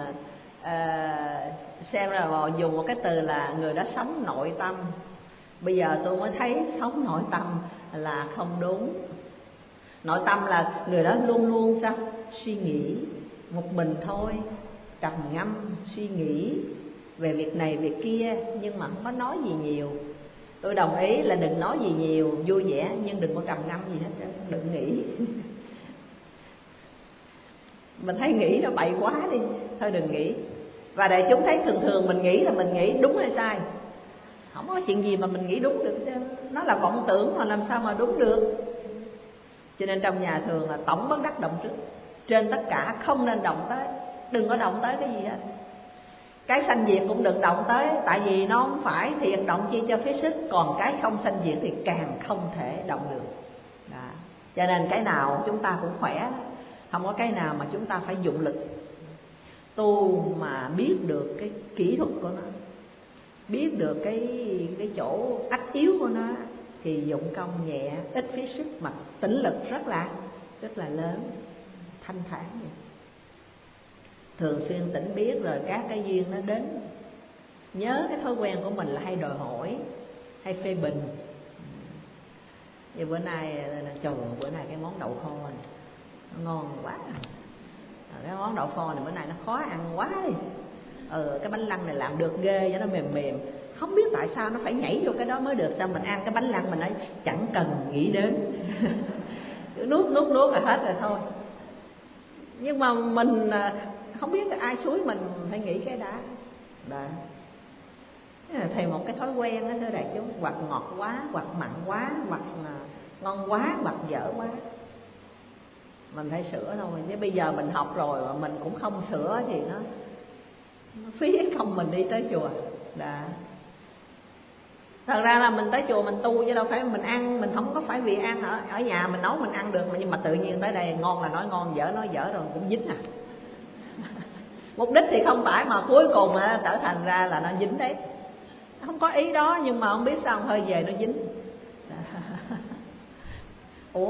xem ra mà dùng một cái từ là người đó sống nội tâm. Bây giờ tôi mới thấy sống nội tâm là không đúng. Nội tâm là người đó luôn luôn sao? Suy nghĩ một mình thôi, trầm ngâm suy nghĩ về việc này việc kia, nhưng mà không có nói gì nhiều. Tôi đồng ý là đừng nói gì nhiều, vui vẻ, nhưng đừng có trầm ngâm gì hết, đừng nghĩ. Mình thấy nghĩ nó bậy quá đi, thôi đừng nghĩ. Và đại chúng thấy thường thường mình nghĩ là mình nghĩ đúng hay sai, không có chuyện gì mà mình nghĩ đúng được. Nó là vọng tưởng mà làm sao mà đúng được. Cho nên trong nhà thường là tổng bất đắc động trước. Trên tất cả không nên động tới. Đừng có động tới cái gì hết. Cái sanh diệt cũng đừng động tới, tại vì nó không phải thiện động chi cho phế sức. Còn cái không sanh diệt thì càng không thể động được. Đó. Cho nên cái nào chúng ta cũng khỏe, không có cái nào mà chúng ta phải dụng lực. Tu mà biết được cái kỹ thuật của nó, biết được cái chỗ ách yếu của nó, thì dụng công nhẹ, ít phí sức mà tĩnh lực rất là lớn, thanh thản vậy. Thường xuyên tỉnh biết rồi các cái duyên nó đến. Nhớ cái thói quen của mình là hay đòi hỏi, hay phê bình. Như bữa nay, trời, bữa nay cái món đậu kho này nó ngon quá. Cái món đậu kho này bữa nay nó khó ăn quá đi. Cái bánh lăng này làm được ghê cho nó mềm mềm. không biết tại sao nó phải nhảy vô cái đó mới được. Sao mình ăn cái bánh lăng mình nói chẳng cần nghĩ đến nuốt là hết rồi thôi. Nhưng mà mình không biết ai xúi mình phải nghĩ cái đó. Thì một cái thói quen đó thưa đại chúng, hoặc ngọt quá, hoặc mặn quá, hoặc ngon quá, hoặc dở quá, mình phải sửa thôi. Chứ bây giờ mình học rồi mà mình cũng không sửa thì nó phí công mình đi tới chùa. Thật ra là mình tới chùa mình tu chứ đâu phải mình ăn, mình không có phải vì ăn ở nhà mình nấu mình ăn được, nhưng mà tự nhiên tới đây ngon là nói ngon, dở nói dở rồi cũng dính à. Mục đích thì không phải, mà cuối cùng trở thành ra là nó dính đấy. Không có ý đó nhưng mà không biết sao hơi về nó dính. Ủa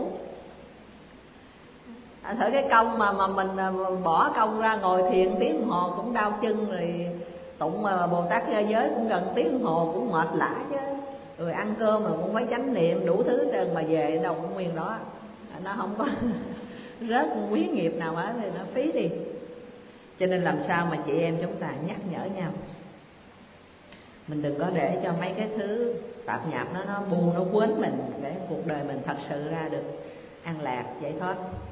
thử cái công mà mình bỏ công ra ngồi thiền tiếng đồng hồ cũng đau chân, rồi tụng Bồ Tát giới cũng gần tiếng đồng hồ cũng mệt lả chứ, rồi ăn cơm mà cũng phải chánh niệm đủ thứ trơn, mà về đâu cũng nguyên đó, nó không có rớt quý nghiệp nào hết thì nó phí đi. Cho nên làm sao mà chị em chúng ta nhắc nhở nhau, mình đừng có để cho mấy cái thứ tạp nhạp nó buồn nó quến mình, để cuộc đời mình thật sự ra được an lạc giải thoát.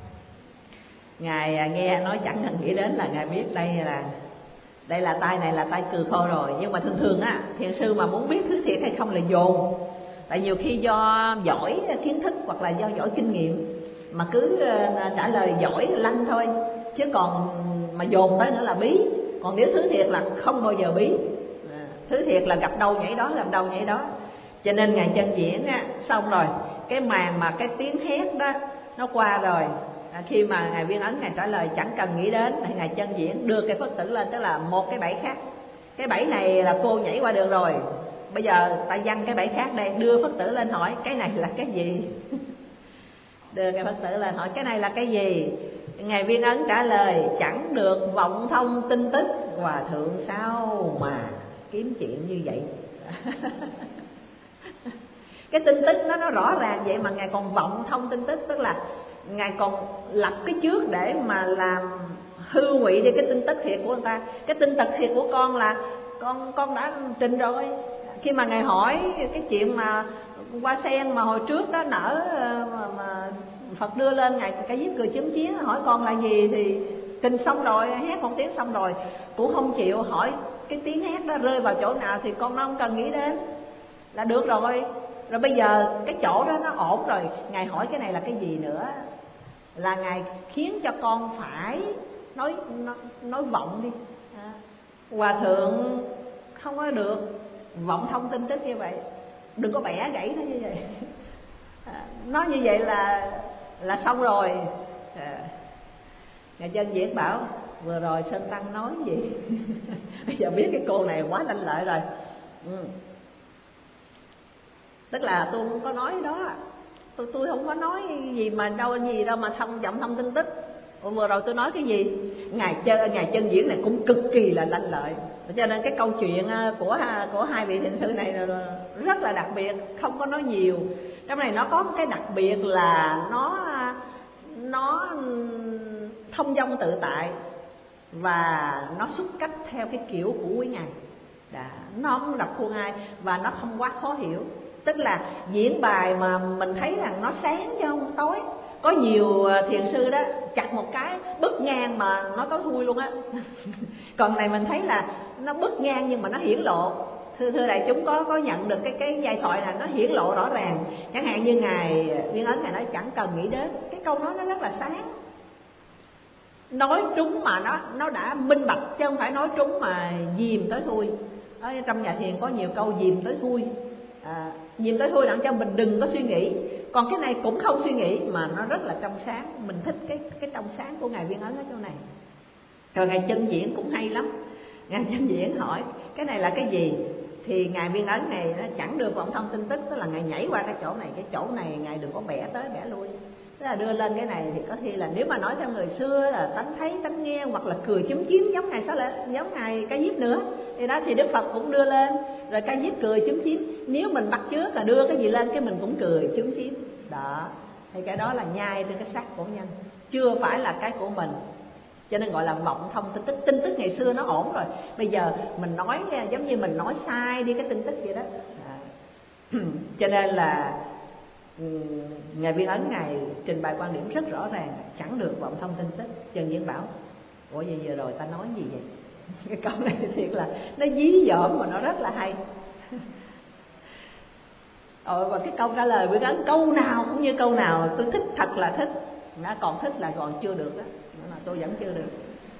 Ngài nghe nói chẳng cần nghĩ đến là Ngài biết đây là tay này là tay cừ khô rồi. Nhưng mà thường á, thiền sư mà muốn biết thứ thiệt hay không là dồn. Tại nhiều khi do giỏi kiến thức hoặc là do giỏi kinh nghiệm mà cứ trả lời giỏi lanh thôi, chứ còn mà dồn tới nữa là bí. Còn nếu thứ thiệt là không bao giờ bí, thứ thiệt là gặp đâu nhảy đó, gặp đâu nhảy đó. Cho nên Ngài Chân Diễn á, xong rồi cái màn mà cái tiếng hét đó nó qua rồi, khi mà Ngài Viên Ấn Ngài trả lời chẳng cần nghĩ đến, thì Ngài Chân Diễn đưa cây Phất Tử lên, tức là một cái bẫy khác. Cái bẫy này là cô nhảy qua được rồi, bây giờ ta dăng cái bẫy khác đây, đưa Phất Tử lên hỏi cái này là cái gì. Đưa cây Phất Tử lên hỏi cái này là cái gì. Ngài Viên Ấn trả lời chẳng được vọng thông tin tức, hòa thượng sao mà kiếm chuyện như vậy. Cái tin tức nó rõ ràng vậy mà Ngài còn vọng thông tin tức, tức là Ngài còn lập cái trước để mà làm hư ngụy đi cái tin tức thiệt của người ta. Cái tin tức thiệt của con là con đã trình rồi. Khi mà Ngài hỏi cái chuyện mà hoa sen mà hồi trước đó nở mà Phật đưa lên, Ngài cái giết cười chấm chiến hỏi con là gì thì trình xong rồi, hét một tiếng xong rồi, cũng không chịu hỏi cái tiếng hét đó rơi vào chỗ nào thì con nó không cần nghĩ đến là được rồi. Rồi bây giờ cái chỗ đó nó ổn rồi, Ngài hỏi cái này là cái gì nữa, là Ngài khiến cho con phải nói vọng đi. Hòa thượng không có được vọng thông tin tức như vậy, đừng có bẻ gãy nó như vậy. Nói như vậy là xong rồi. Ngài Chân Diễn bảo vừa rồi Sơn Tăng nói gì. Bây giờ biết cái cô này quá lanh lợi rồi. Tức là tôi không có nói đó, tôi không có nói gì mà đâu mà vọng thông tin tức. Vừa rồi tôi nói cái gì? Ngài Chân Diễn này cũng cực kỳ là lanh lợi, cho nên cái câu chuyện của hai vị thiền sư này rất là đặc biệt, không có nói nhiều. Trong này nó có một cái đặc biệt là nó thông dong tự tại và nó xuất cách theo cái kiểu của quý Ngài. Nó không đập khuôn ai và nó không quá khó hiểu. Tức là diễn bài mà mình thấy rằng nó sáng chứ không tối. Có nhiều thiền sư đó chặt một cái bứt ngang mà nó có thui luôn á. Còn này mình thấy là nó bứt ngang nhưng mà nó hiển lộ. Thưa đại chúng có nhận được cái giai thoại là nó hiển lộ rõ ràng. Chẳng hạn như Ngài Viên Ấn Ngài nói chẳng cần nghĩ đến, cái câu nói nó rất là sáng. Nói trúng mà nó đã minh bạch, chứ không phải nói trúng mà dìm tới thui. Ở trong nhà thiền có nhiều câu dìm tới thui. Dìm tới thui đặng cho mình đừng có suy nghĩ. Còn cái này cũng không suy nghĩ mà nó rất là trong sáng. Mình thích cái trong sáng của Ngài Viên Ấn ở chỗ này. Rồi Ngài Chân Diễn cũng hay lắm. Ngài Chân Diễn hỏi cái này là cái gì, thì Ngài Viên Ấn này nó chẳng được vọng thông tin tức, tức là Ngài nhảy qua cái chỗ này Ngài đừng có bẻ tới bẻ lui. Tức là đưa lên cái này thì có khi là nếu mà nói theo người xưa là tánh thấy tánh nghe, hoặc là cười chúm chím giống Ngài Xá Lợi, giống Ngài Ca Diếp nữa, thì đó thì Đức Phật cũng đưa lên, rồi Ca Diếp cười chúm chím. Nếu mình bắt chước là đưa cái gì lên cái mình cũng cười chúm chím đó, thì cái đó là nhai từ cái sắc của nhân, chưa phải là cái của mình. cho nên gọi là vọng thông tin tức. Tin tức ngày xưa nó ổn rồi, bây giờ mình nói giống như mình nói sai đi cái tin tức vậy đó. Cho nên là Ngài Viên Ấn Ngài trình bày quan điểm rất rõ ràng, chẳng được vọng thông tin tức. Trần Diễn bảo ủa vậy vừa rồi ta nói gì vậy? Cái câu này thiệt là nó dí dỏm mà nó rất là hay. Và cái câu trả lời Viên Ấn câu nào cũng như câu nào tôi thích, thật là thích. Đã còn thích là còn chưa được đó, mà tôi vẫn chưa được.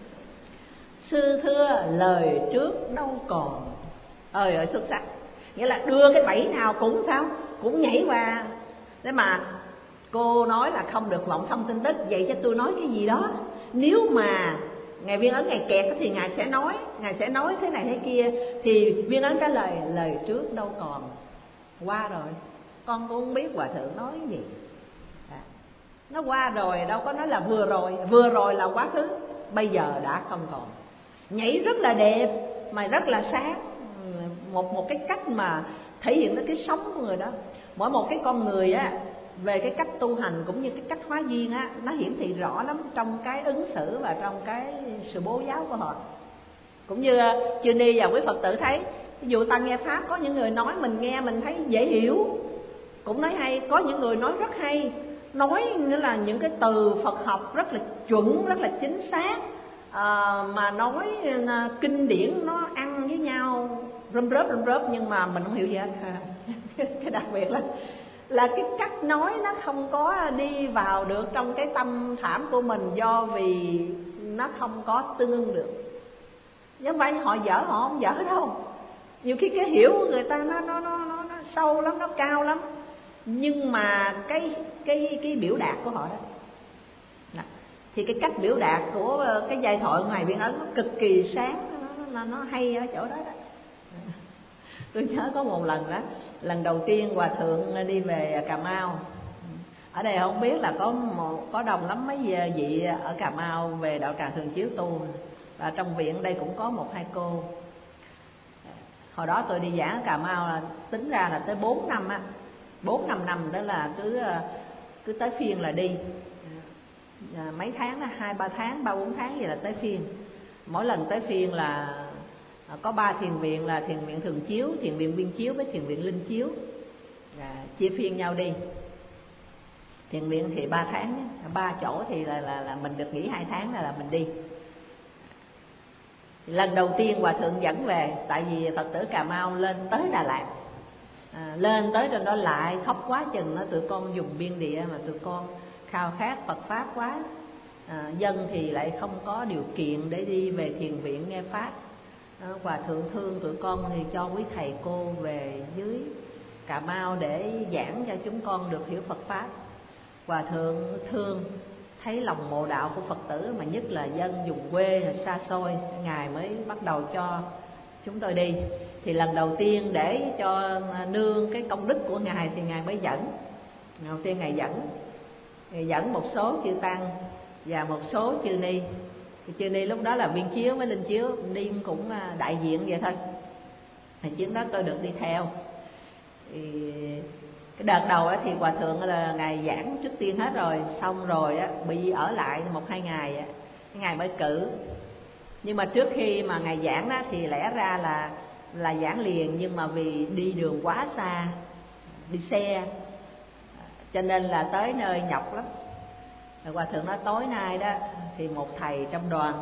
Sư thưa lời trước đâu còn. Ơi xuất sắc. Nghĩa là đưa cái bẫy nào cũng sao cũng nhảy qua. Thế mà cô nói là không được vọng thông tin tức, vậy cho tôi nói cái gì đó. Nếu mà Ngài Viên Ấn Ngài kẹt thì Ngài sẽ nói thế này thế kia. Thì Viên Ấn trả lời lời trước đâu còn, qua rồi, con cũng không biết Hòa Thượng nói cái gì. Nó qua rồi, đâu có nói là vừa rồi là quá khứ, bây giờ đã không còn. Nhảy rất là đẹp mà rất là sáng, một cái cách mà thể hiện cái sống của người đó. Mỗi một cái con người á, về cái cách tu hành cũng như cái cách hóa duyên á, nó hiển thị rõ lắm trong cái ứng xử và trong cái sự bố giáo của họ. Cũng như Chư Ni và quý Phật tử thấy, ví dụ ta nghe pháp, có những người nói mình nghe mình thấy dễ hiểu, cũng nói hay. Có những người nói rất hay, nói nghĩa là những cái từ Phật học rất là chuẩn, rất là chính xác, mà nói kinh điển nó ăn với nhau rôm rớp, nhưng mà mình không hiểu gì hết. Cái đặc biệt là cái cách nói nó không có đi vào được trong cái tâm thảm của mình, do vì nó không có tương ưng được. Chứ không phải họ dở, họ không dở đâu. Nhiều khi cái hiểu của người ta nó sâu lắm, nó cao lắm, nhưng mà cái biểu đạt của họ đó, thì cái cách biểu đạt của cái giai thoại của Ngài Viên Ấn nó cực kỳ sáng, nó hay ở chỗ đó đó. Tôi nhớ có một lần đó, lần đầu tiên Hòa Thượng đi về Cà Mau. Ở đây không biết là có đông lắm mấy vị ở Cà Mau về đạo tràng Thường Chiếu tu, và trong viện đây cũng có 1-2 cô. Hồi đó tôi đi giảng ở Cà Mau là tính ra là tới 4 năm á, 4-5 năm, đó là cứ tới phiên là đi. Mấy tháng đó, 2-3 tháng, 3-4 tháng vậy là tới phiên. Mỗi lần tới phiên là có 3 thiền viện, là thiền viện Thường Chiếu, thiền viện Viên Chiếu với thiền viện Linh Chiếu, chia phiên nhau đi. Thiền viện thì 3 tháng, 3 chỗ thì là mình được nghỉ 2 tháng là mình đi. Lần đầu tiên Hòa Thượng dẫn về, tại vì Phật tử Cà Mau lên tới Đà Lạt, lên tới trên đó lại khóc quá chừng. Tụi con dùng biên địa mà tụi con khao khát Phật Pháp quá, dân thì lại không có điều kiện để đi về thiền viện nghe Pháp. Hòa Thượng thương tụi con thì cho quý thầy cô về dưới Cà Mau để giảng cho chúng con được hiểu Phật Pháp. Hòa Thượng thương, thấy lòng mộ đạo của Phật tử, mà nhất là dân vùng quê là xa xôi, Ngài mới bắt đầu cho chúng tôi đi. Thì lần đầu tiên để cho nương cái công đức của Ngài thì Ngài mới dẫn. Đầu tiên Ngài dẫn một số chư tăng và một số chư ni. Thì chư ni lúc đó là Viên Chiếu với Linh Chiếu, đi cũng đại diện vậy thôi. Thì chuyến đó tôi được đi theo. Thì cái đợt đầu thì Hòa Thượng là Ngài giảng trước tiên hết rồi, xong rồi bị ở lại 1-2 ngày, Ngài mới cử. Nhưng mà trước khi mà Ngài giảng đó thì lẽ ra là giảng liền, nhưng mà vì đi đường quá xa, đi xe, cho nên là tới nơi nhọc lắm. Rồi Hòa Thượng nói tối nay đó thì một thầy trong đoàn,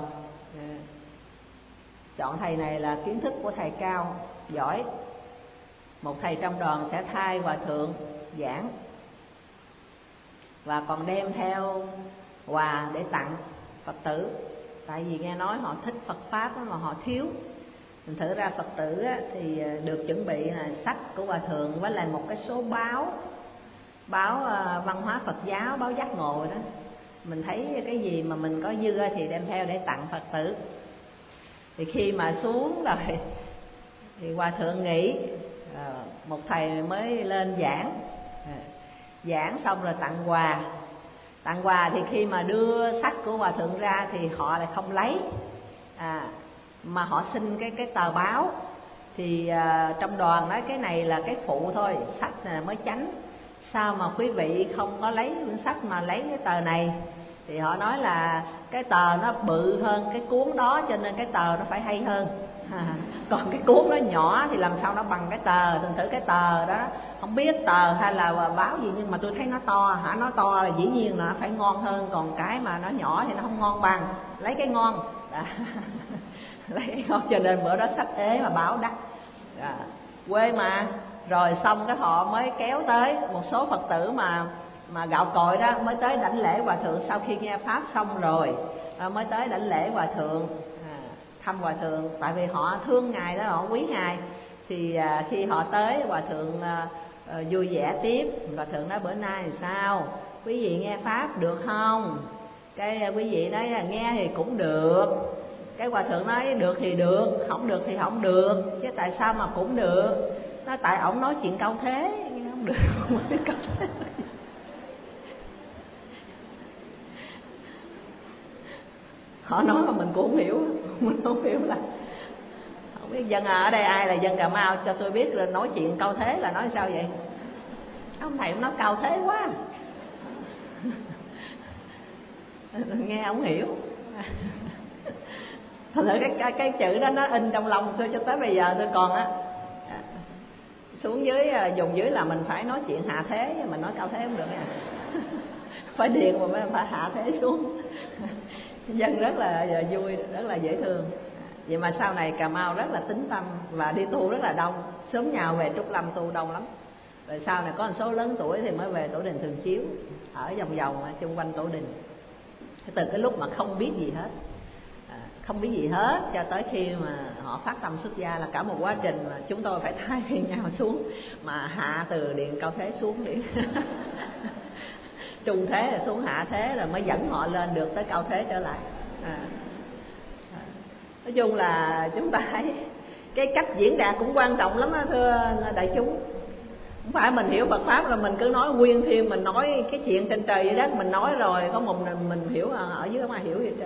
chọn thầy này là kiến thức của thầy cao, giỏi, một thầy trong đoàn sẽ thay Hòa Thượng giảng, và còn đem theo quà để tặng Phật tử. Tại vì nghe nói họ thích Phật Pháp mà họ thiếu. Mình thử ra Phật tử thì được chuẩn bị là sách của Hòa Thượng với lại một cái số báo văn hóa Phật giáo, báo giác ngộ đó. Mình thấy cái gì mà mình có dư thì đem theo để tặng Phật tử. Thì khi mà xuống rồi thì Hòa Thượng nghỉ, một thầy mới lên giảng xong rồi tặng quà. Tặng quà thì khi mà đưa sách của Hòa Thượng ra thì họ lại không lấy, mà họ xin cái tờ báo. Thì trong đoàn nói cái này là cái phụ thôi, sách này mới chánh. Sao mà quý vị không có lấy cuốn sách mà lấy cái tờ này? thì họ nói là cái tờ nó bự hơn cái cuốn đó cho nên cái tờ nó phải hay hơn. Còn cái cuốn nó nhỏ thì làm sao nó bằng cái tờ. Thành thử cái tờ đó không biết tờ hay là báo gì nhưng mà tôi thấy nó to hả, nó to là dĩ nhiên là nó phải ngon hơn, còn cái mà nó nhỏ thì nó không ngon bằng. Lấy cái ngon. Lấy cái ngon cho nên bữa đó sách ế mà báo đắt. Quê mà. Rồi xong cái họ mới kéo tới một số Phật tử mà gạo cội đó mới tới đảnh lễ hòa thượng. Sau khi nghe pháp xong rồi mới tới đảnh lễ hòa thượng, thăm hòa thượng, tại vì họ thương ngài đó, họ quý ngài. Thì khi họ tới, hòa thượng vui vẻ tiếp. Hòa thượng nói bữa nay thì sao, quý vị nghe pháp được không? Cái quý vị nói là nghe thì cũng được. Cái hòa thượng nói được thì được, không được thì không được, chứ tại sao mà cũng được? Nói tại ổng nói chuyện câu thế, nghe không được, không biết câu thế. Họ nói mà mình cũng không hiểu, mình không hiểu là không biết dân ở đây ai là dân Cà Mau cho tôi biết là nói chuyện câu thế là nói sao vậy? Ông thầy nói câu thế quá, nghe không hiểu. Thật sự cái chữ đó nó in trong lòng tôi cho tới bây giờ tôi còn á. Xuống dưới vùng dưới là mình phải nói chuyện hạ thế, mình nói cao thế không được nha. Phải điền mà mới phải hạ thế xuống. Dân rất là vui, rất là dễ thương. Vậy mà sau này Cà Mau rất là tín tâm và đi tu rất là đông. Sớm nhào về Trúc Lâm tu đông lắm. Rồi sau này có một số lớn tuổi thì mới về Tổ Đình Thường Chiếu, ở vòng vòng xung quanh Tổ Đình. Từ cái lúc mà không biết gì hết, không biết gì hết cho tới khi mà họ phát tâm xuất gia là cả một quá trình mà chúng tôi phải thay phiên nhau xuống, mà hạ từ điện cao thế xuống điện trung thế rồi xuống hạ thế, rồi mới dẫn họ lên được tới cao thế trở lại. Nói chung là chúng ta thấy cái cách diễn đạt cũng quan trọng lắm đó, thưa đại chúng. Không phải mình hiểu Phật pháp là mình cứ nói nguyên thiên, mình nói cái chuyện trên trời dưới đất mình nói rồi có một mình hiểu, ở dưới không ai hiểu gì hết trơn.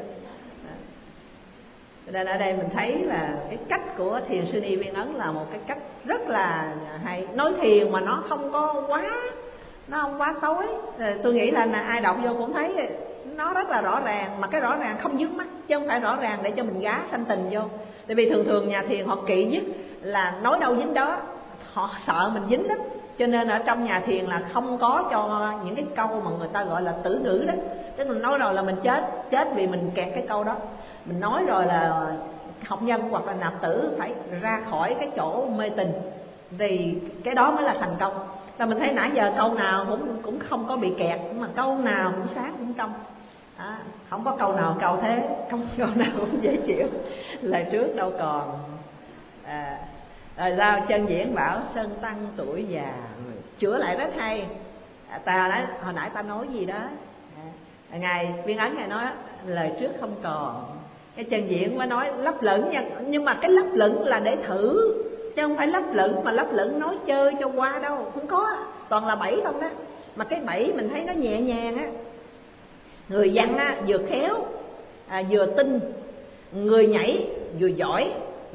Nên ở đây mình thấy là cái cách của thiền sư Ni Viên Ấn là một cái cách rất là hay. Nói thiền mà nó không có quá, nó không quá tối. Tôi nghĩ là ai đọc vô cũng thấy nó rất là rõ ràng, mà cái rõ ràng không dướng mắt, chứ không phải rõ ràng để cho mình gá sanh tình vô. Tại vì thường thường nhà thiền họ kỵ nhất là nói đâu dính đó, họ sợ mình dính lắm. Cho nên ở trong nhà thiền là không có cho những cái câu mà người ta gọi là tử ngữ đó. Tức là nói rồi là mình chết vì mình kẹt cái câu đó. Mình nói rồi là học nhân hoặc là nạp tử phải ra khỏi cái chỗ mê tình, thì cái đó mới là thành công. Là mình thấy nãy giờ câu nào cũng không có bị kẹt, mà câu nào cũng sáng cũng trong. Không có câu nào cầu thế, không câu nào cũng dễ chịu. Lời trước đâu còn. Rồi sao chân diễn bảo sơn tăng tuổi già chữa lại rất hay. Hồi nãy ta nói gì đó, ngài Viên Ấn ngài nói lời trước không còn. Cái chân diễn mới nói lấp lửng nha, nhưng mà cái lấp lửng là để thử, chứ không phải lấp lửng mà lấp lửng nói chơi cho qua đâu, không có, toàn là bẫy không đó. Mà cái bẫy mình thấy nó nhẹ nhàng á. Người văn á vừa khéo, vừa tinh, người nhảy vừa giỏi,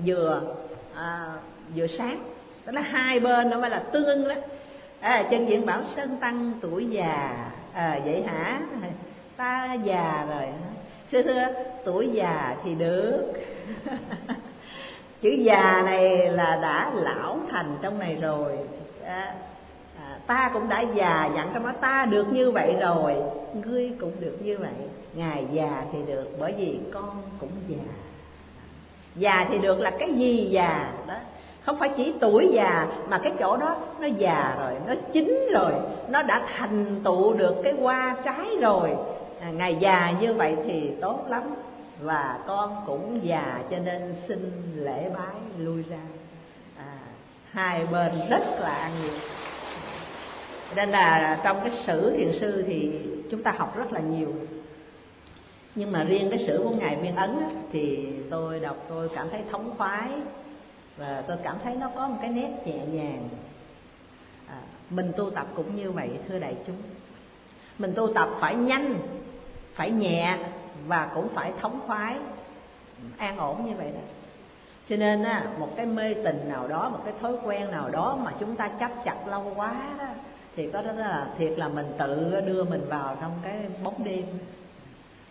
vừa sáng. Đó là hai bên nó mới là tương ưng đó. Chân diễn bảo sơn tăng tuổi già. Vậy hả? Ta già rồi. Thưa tuổi già thì được. Chữ già này là đã lão thành trong này rồi. Ta cũng đã già dặn trong đó, ta được như vậy rồi, ngươi cũng được như vậy. Ngài già thì được, bởi vì con cũng già. Già thì được là cái gì già đó? Không phải chỉ tuổi già, mà cái chỗ đó nó già rồi, nó chín rồi, nó đã thành tựu được cái hoa trái rồi. Ngài già như vậy thì tốt lắm. Và con cũng già cho nên xin lễ bái lui ra. Hai bên rất là an nhiệt. Nên là trong cái sử thiền sư thì chúng ta học rất là nhiều. Nhưng mà riêng cái sử của ngài Viên Ấn á, thì tôi đọc tôi cảm thấy thống khoái. Và tôi cảm thấy nó có một cái nét nhẹ nhàng. Mình tu tập cũng như vậy thưa đại chúng. Mình tu tập phải nhanh, phải nhẹ và cũng phải thống khoái, an ổn như vậy đó. Cho nên một cái mê tình nào đó, một cái thói quen nào đó mà chúng ta chấp chặt lâu quá đó, thì có đó là thiệt là mình tự đưa mình vào trong cái bóng đêm.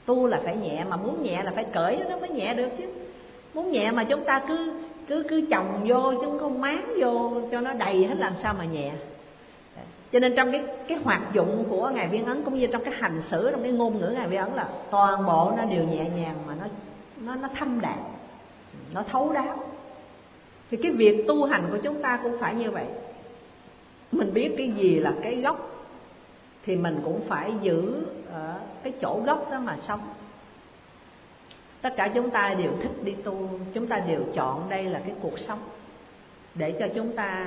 Tu là phải nhẹ, mà muốn nhẹ là phải cởi nó mới nhẹ được chứ. Muốn nhẹ mà chúng ta cứ chồng vô, chúng không máng vô cho nó đầy hết làm sao mà nhẹ. Cho nên trong cái hoạt dụng của Ngài Viên Ấn cũng như trong cái hành xử, trong cái ngôn ngữ Ngài Viên Ấn là toàn bộ nó đều nhẹ nhàng mà nó thâm đạm, nó thấu đáo. Thì cái việc tu hành của chúng ta cũng phải như vậy. Mình biết cái gì là cái gốc thì mình cũng phải giữ ở cái chỗ gốc đó mà sống. Tất cả chúng ta đều thích đi tu, chúng ta đều chọn đây là cái cuộc sống để cho chúng ta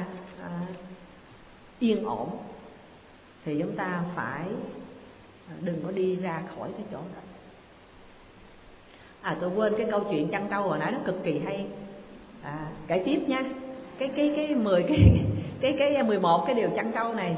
yên ổn, thì chúng ta phải đừng có đi ra khỏi cái chỗ đó. Tôi quên cái câu chuyện chăn trâu hồi nãy, nó cực kỳ hay. Kể tiếp nha. Cái 11 cái điều chăn trâu này.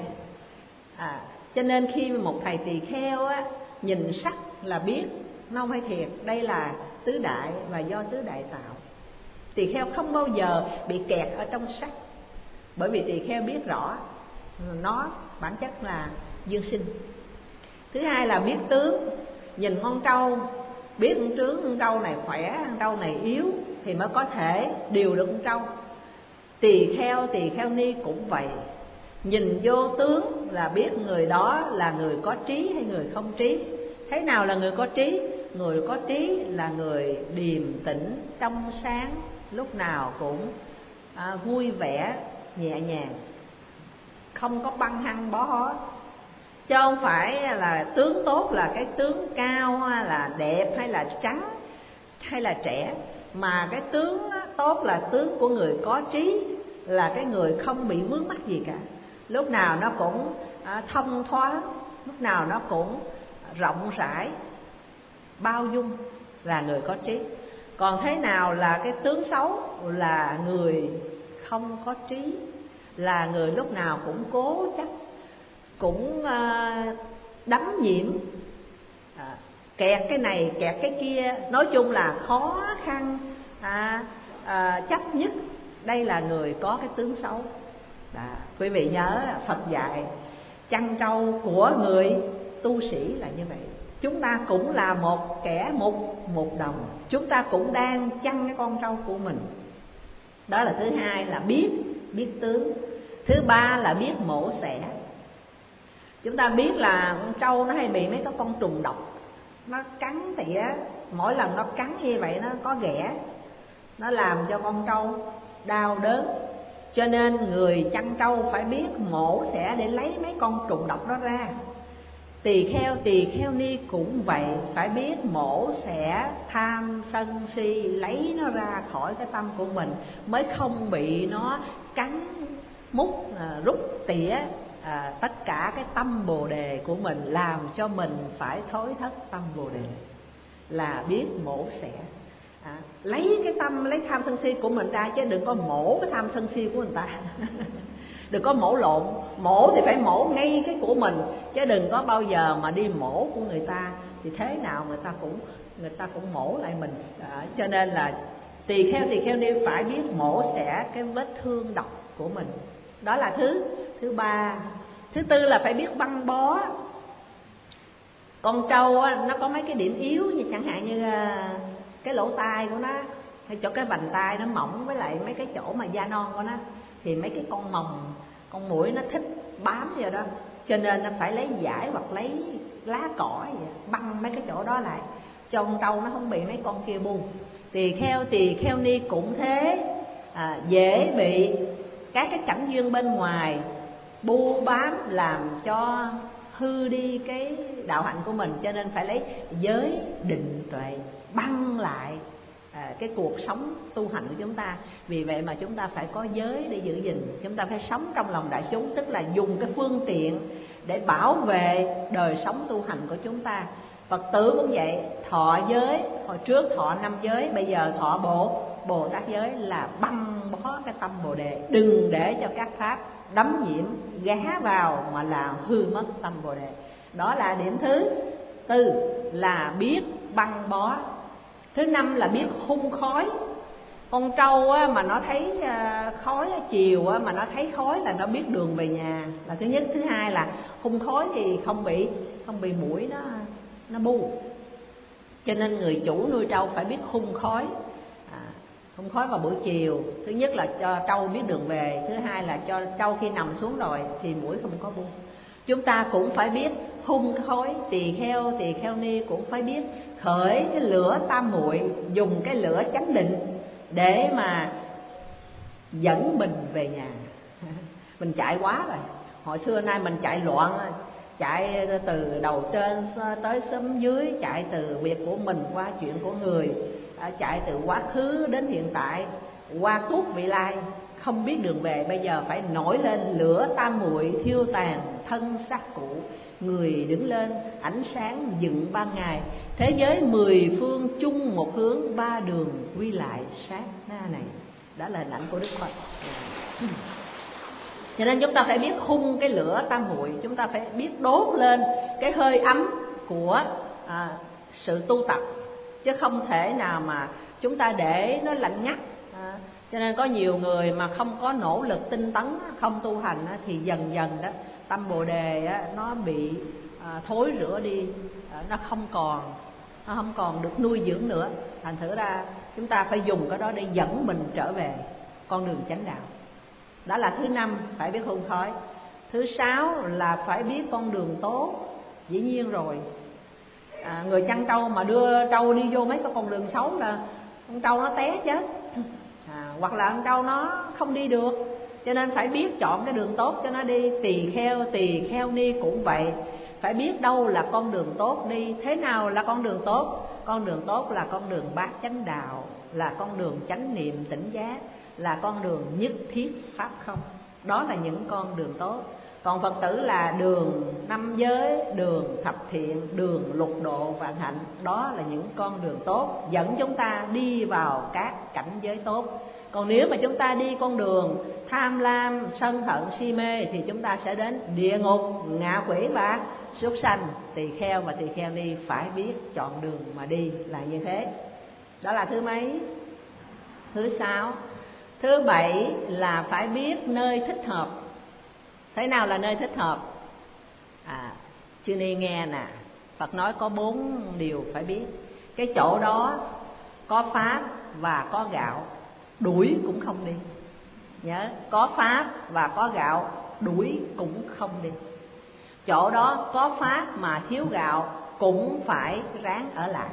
Cho nên khi một thầy tỳ kheo á, nhìn sắc là biết nó không phải thiệt, đây là tứ đại và do tứ đại tạo. Tỳ kheo không bao giờ bị kẹt ở trong sắc, bởi vì tỳ kheo biết rõ nó bản chất là dương sinh. Thứ hai là biết tướng, nhìn con trâu biết con trâu này khỏe, con trâu này yếu thì mới có thể điều được con trâu. Tỳ kheo ni cũng vậy, nhìn vô tướng là biết người đó là người có trí hay người không trí. Thế nào là người có trí? Người có trí là người điềm tĩnh, trong sáng, lúc nào cũng vui vẻ, nhẹ nhàng, không có băng hăng bó hó. Chứ không phải là tướng tốt là cái tướng cao hay là đẹp hay là trắng hay là trẻ, mà cái tướng tốt là tướng của người có trí, là cái người không bị vướng mắc gì cả. Lúc nào nó cũng thông thoáng, lúc nào nó cũng rộng rãi, bao dung, là người có trí. Còn thế nào là cái tướng xấu? Là người không có trí, là người lúc nào cũng cố chấp, cũng đắm nhiễm, kẹt cái này kẹt cái kia, nói chung là khó khăn, chấp nhất. Đây là người có cái tướng xấu. Quý vị nhớ Phật dạy chăn trâu của người tu sĩ là như vậy. Chúng ta cũng là một kẻ một đồng, chúng ta cũng đang chăn cái con trâu của mình. Đó là thứ hai là biết tướng. Thứ ba là biết mổ xẻ. Chúng ta biết là con trâu nó hay bị mấy cái con trùng độc, nó cắn tỉa, mỗi lần nó cắn như vậy nó có ghẻ, nó làm cho con trâu đau đớn. Cho nên người chăn trâu phải biết mổ xẻ để lấy mấy con trùng độc đó ra. Tỳ kheo ni cũng vậy, phải biết mổ xẻ tham sân si, lấy nó ra khỏi cái tâm của mình, mới không bị nó cắn mút rút tỉa tất cả cái tâm bồ đề của mình, làm cho mình phải thối thất tâm bồ đề. Là biết mổ xẻ, lấy cái tâm, lấy tham sân si của mình ra, chứ đừng có mổ cái tham sân si của người ta. Đừng có mổ lộn, mổ thì phải mổ ngay cái của mình, chứ đừng có bao giờ mà đi mổ của người ta, thì thế nào người ta cũng mổ lại mình. Cho nên là tỳ kheo ni phải biết mổ xẻ cái vết thương độc của mình. Đó là thứ ba. Thứ tư là phải biết băng bó. Con trâu nó có mấy cái điểm yếu, như chẳng hạn như cái lỗ tai của nó, hay chỗ cái vành tai nó mỏng, với lại mấy cái chỗ mà da non của nó, thì mấy cái con mòng, con muỗi nó thích bám vào đó. Cho nên nó phải lấy vải hoặc lấy lá cỏ vậy, băng mấy cái chỗ đó lại, cho con trâu nó không bị mấy con kia bu. Tỳ kheo ni cũng thế, dễ bị các cái cảnh duyên bên ngoài bu bám làm cho hư đi cái đạo hạnh của mình. Cho nên phải lấy giới định tuệ băng lại cái cuộc sống tu hành của chúng ta. Vì vậy mà chúng ta phải có giới để giữ gìn. Chúng ta phải sống trong lòng đại chúng, tức là dùng cái phương tiện để bảo vệ đời sống tu hành của chúng ta. Phật tử cũng vậy, thọ giới, hồi trước thọ 5 giới, bây giờ thọ Bồ Tát giới, là băng bó cái tâm Bồ Đề, đừng để cho các pháp đắm nhiễm gá vào mà làm hư mất tâm Bồ Đề. Đó là điểm thứ tư, là biết băng bó. Thứ năm là biết hun khói. Con trâu mà nó thấy khói chiều mà nó thấy khói là nó biết đường về nhà, là thứ nhất. Thứ hai là hun khói thì không bị muỗi nó bu. Cho nên người chủ nuôi trâu phải biết hun khói, hun khói vào buổi chiều. Thứ nhất là cho trâu biết đường về, thứ hai là cho trâu khi nằm xuống rồi thì muỗi không có buông. Chúng ta cũng phải biết hun khói, tỳ kheo ni cũng phải biết khởi cái lửa tam muội, dùng cái lửa chánh định để mà dẫn mình về nhà. Mình chạy quá rồi, hồi xưa nay mình chạy loạn, chạy từ đầu trên tới xóm dưới, chạy từ việc của mình qua chuyện của người, chạy từ quá khứ đến hiện tại, qua tuốt vị lai, không biết đường về. Bây giờ phải nổi lên lửa tam muội thiêu tàn thân xác cũ, người đứng lên ánh sáng dựng ban ngày, thế giới mười phương chung một hướng, ba đường quy lại sát na này. Đó là hình ảnh của Đức Phật. Cho nên chúng ta phải biết hun cái lửa tam muội, chúng ta phải biết đốt lên cái hơi ấm của sự tu tập, chứ không thể nào mà chúng ta để nó lạnh ngắt. Cho nên có nhiều người mà không có nỗ lực tinh tấn, không tu hành thì dần dần đó tâm Bồ Đề nó bị thối rữa đi, nó không còn được nuôi dưỡng nữa. Thành thử ra chúng ta phải dùng cái đó để dẫn mình trở về con đường chánh đạo. Đó là thứ năm, phải biết hun khói. Thứ sáu là phải biết con đường tốt. Dĩ nhiên rồi, người chăn trâu mà đưa trâu đi vô mấy cái con đường xấu là con trâu nó té chết, hoặc là con trâu nó không đi được. Cho nên phải biết chọn cái đường tốt cho nó đi. Tỳ kheo ni cũng vậy, phải biết đâu là con đường tốt đi. Thế nào là con đường tốt? Con đường tốt là con đường bát chánh đạo, là con đường chánh niệm tỉnh giác, là con đường nhất thiết pháp không. Đó là những con đường tốt. Còn Phật tử là đường năm giới, đường thập thiện, đường lục độ vạn hạnh. Đó là những con đường tốt dẫn chúng ta đi vào các cảnh giới tốt. Còn nếu mà chúng ta đi con đường tham lam, sân hận, si mê thì chúng ta sẽ đến địa ngục, ngạ quỷ và súc sanh. Tỳ kheo và tỳ kheo ni phải biết chọn đường mà đi là như thế. Đó là thứ mấy? Thứ sáu. Thứ bảy là phải biết nơi thích hợp. Thế nào là nơi thích hợp? Chư ni nghe nè, Phật nói có 4 điều phải biết. Cái chỗ đó có pháp và có gạo, đuổi cũng không đi. Nhớ, có pháp và có gạo, đuổi cũng không đi. Chỗ đó có pháp mà thiếu gạo cũng phải ráng ở lại.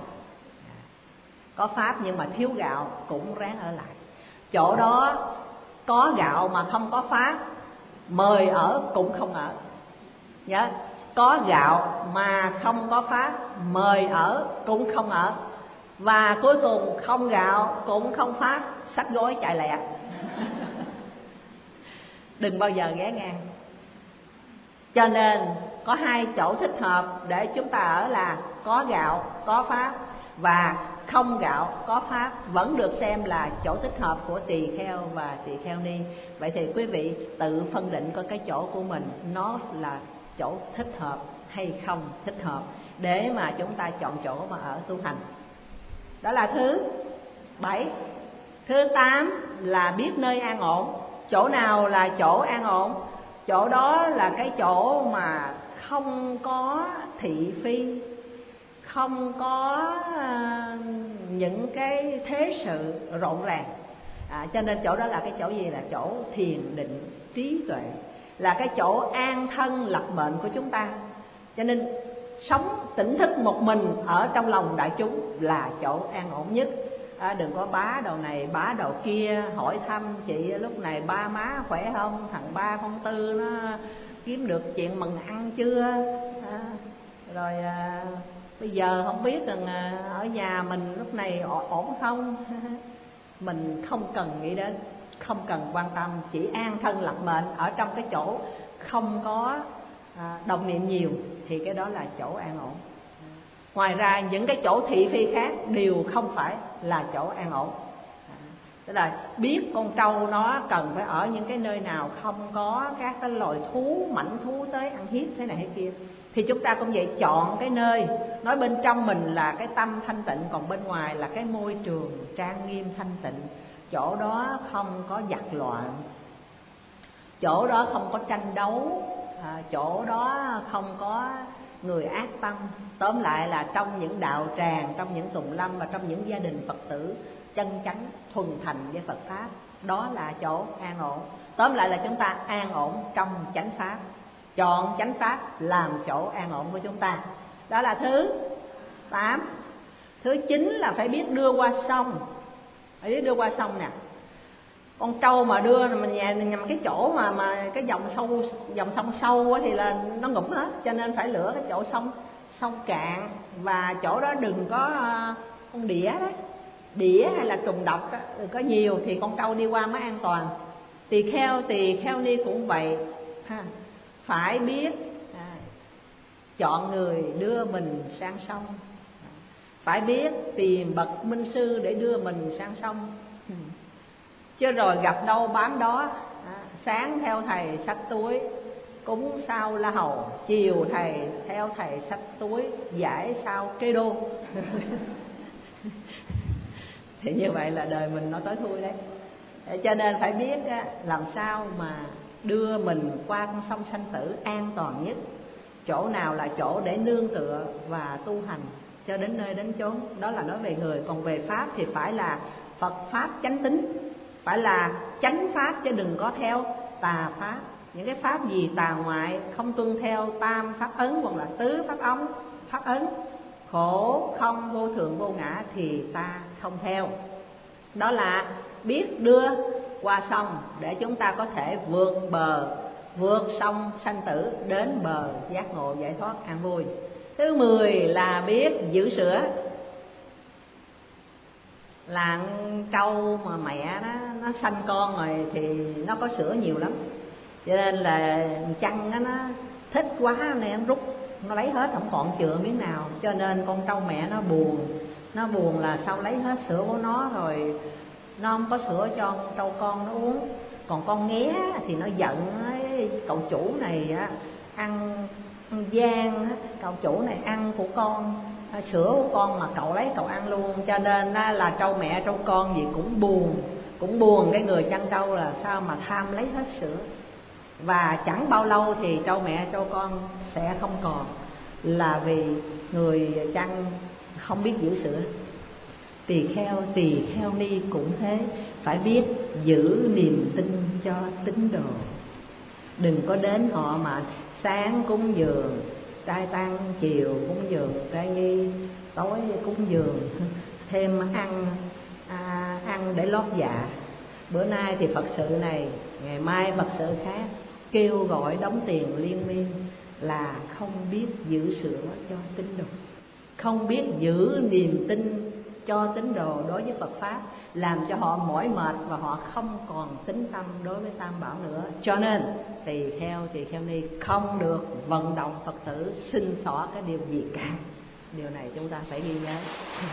Có pháp nhưng mà thiếu gạo cũng ráng ở lại. Chỗ đó có gạo mà không có pháp, mời ở cũng không ở. Nhớ, có gạo mà không có pháp, mời ở cũng không ở. Và cuối cùng không gạo cũng không pháp, xách gối chạy lẹ. Đừng bao giờ ghé ngang. Cho nên có 2 chỗ thích hợp để chúng ta ở là có gạo, có pháp, và không gạo, có pháp, vẫn được xem là chỗ thích hợp của tỳ kheo và tỳ kheo ni. Vậy thì quý vị tự phân định coi cái chỗ của mình nó là chỗ thích hợp hay không thích hợp, để mà chúng ta chọn chỗ mà ở tu hành. Đó là thứ 7. Thứ 8 là biết nơi an ổn. Chỗ nào là chỗ an ổn? Chỗ đó là cái chỗ mà không có thị phi, không có những cái thế sự rộn ràng. Cho nên chỗ đó là cái chỗ gì? Là chỗ thiền định trí tuệ, là cái chỗ an thân lập mệnh của chúng ta. Cho nên sống tỉnh thức một mình ở trong lòng đại chúng là chỗ an ổn nhất. Đừng có bá đầu này bá đầu kia, hỏi thăm chị lúc này ba má khỏe không, thằng ba con Tư nó kiếm được chuyện mừng ăn chưa, rồi bây giờ không biết rằng ở nhà mình lúc này ổn không. Mình không cần nghĩ đến, không cần quan tâm, chỉ an thân lập mệnh ở trong cái chỗ không có đồng niệm nhiều thì cái đó là chỗ an ổn. Ngoài ra những cái chỗ thị phi khác đều không phải là chỗ an ổn. Tức là biết con trâu nó cần phải ở những cái nơi nào không có các cái loài thú, mảnh thú tới ăn hiếp thế này thế kia. Thì chúng ta cũng vậy, chọn cái nơi nói bên trong mình là cái tâm thanh tịnh, còn bên ngoài là cái môi trường trang nghiêm thanh tịnh. Chỗ đó không có giặc loạn, chỗ đó không có tranh đấu, chỗ đó không có người ác tâm. Tóm lại là trong những đạo tràng, trong những tùng lâm và trong những gia đình Phật tử chân chánh thuần thành với Phật pháp, đó là chỗ an ổn. Tóm lại là chúng ta an ổn trong chánh pháp, chọn chánh pháp làm chỗ an ổn của chúng ta. Đó là thứ 8. Thứ 9 là phải biết đưa qua sông. Phải biết đưa qua sông nè. Con trâu mà đưa mình nhằm cái chỗ mà cái dòng sông sâu thì là nó ngụm hết, cho nên phải lựa cái chỗ sông cạn, và chỗ đó đừng có con đĩa đó, đĩa hay là trùng độc đó, đừng có nhiều thì con trâu đi qua mới an toàn. Tỳ kheo ni cũng vậy ha, phải biết chọn người đưa mình sang sông, phải biết tìm bậc minh sư để đưa mình sang sông, chứ rồi gặp đâu bám đó. Sáng theo thầy xách túi cúng sao la hầu, chiều theo thầy xách túi giải sao kê đô. Thì như vậy là đời mình nó tới thui đấy. Cho nên phải biết làm sao mà đưa mình qua con sông sanh tử an toàn nhất, chỗ nào là chỗ để nương tựa và tu hành cho đến nơi đến chốn. Đó là nói về người. Còn về pháp thì phải là Phật pháp chánh tín, phải là chánh pháp chứ đừng có theo tà pháp. Những cái pháp gì tà ngoại, không tuân theo tam pháp ấn hoặc là tứ pháp ấn, khổ không vô thường vô ngã thì ta không theo. Đó là biết đưa qua sông để chúng ta có thể vượt sông sanh tử đến bờ giác ngộ giải thoát an vui. Thứ 10 là biết giữ sữa. Là trâu mà mẹ nó sanh con rồi thì nó có sữa nhiều lắm, cho nên là chăn nó thích quá nên nó rút, nó lấy hết không còn chừa miếng nào. Cho nên con trâu mẹ nó buồn là sao lấy hết sữa của nó rồi nó không có sữa cho trâu con nó uống. Còn con nghé thì nó giận ấy, cậu chủ này ăn gian, cậu chủ này ăn của con, sữa của con mà cậu lấy cậu ăn luôn. Cho nên là trâu mẹ trâu con gì cũng buồn cái người chăn trâu là sao mà tham lấy hết sữa. Và chẳng bao lâu thì trâu mẹ trâu con sẽ không còn, là vì người chăn không biết giữ sữa. Tỳ kheo ni cũng thế, phải biết giữ niềm tin cho tín đồ. Đừng có đến họ mà sáng cúng dường trai tăng, chiều cúng dường trai nghi, tối cúng dường thêm ăn để lót dạ. Bữa nay thì Phật sự này, ngày mai Phật sự khác, kêu gọi đóng tiền liên miên, là không biết giữ sữa cho tín đồ, không biết giữ niềm tin cho tín đồ đối với Phật pháp, làm cho họ mỏi mệt và họ không còn tín tâm đối với Tam Bảo nữa. Cho nên tỳ kheo ni không được vận động Phật tử xin xỏ cái điều gì cả. Điều này chúng ta phải ghi nhớ.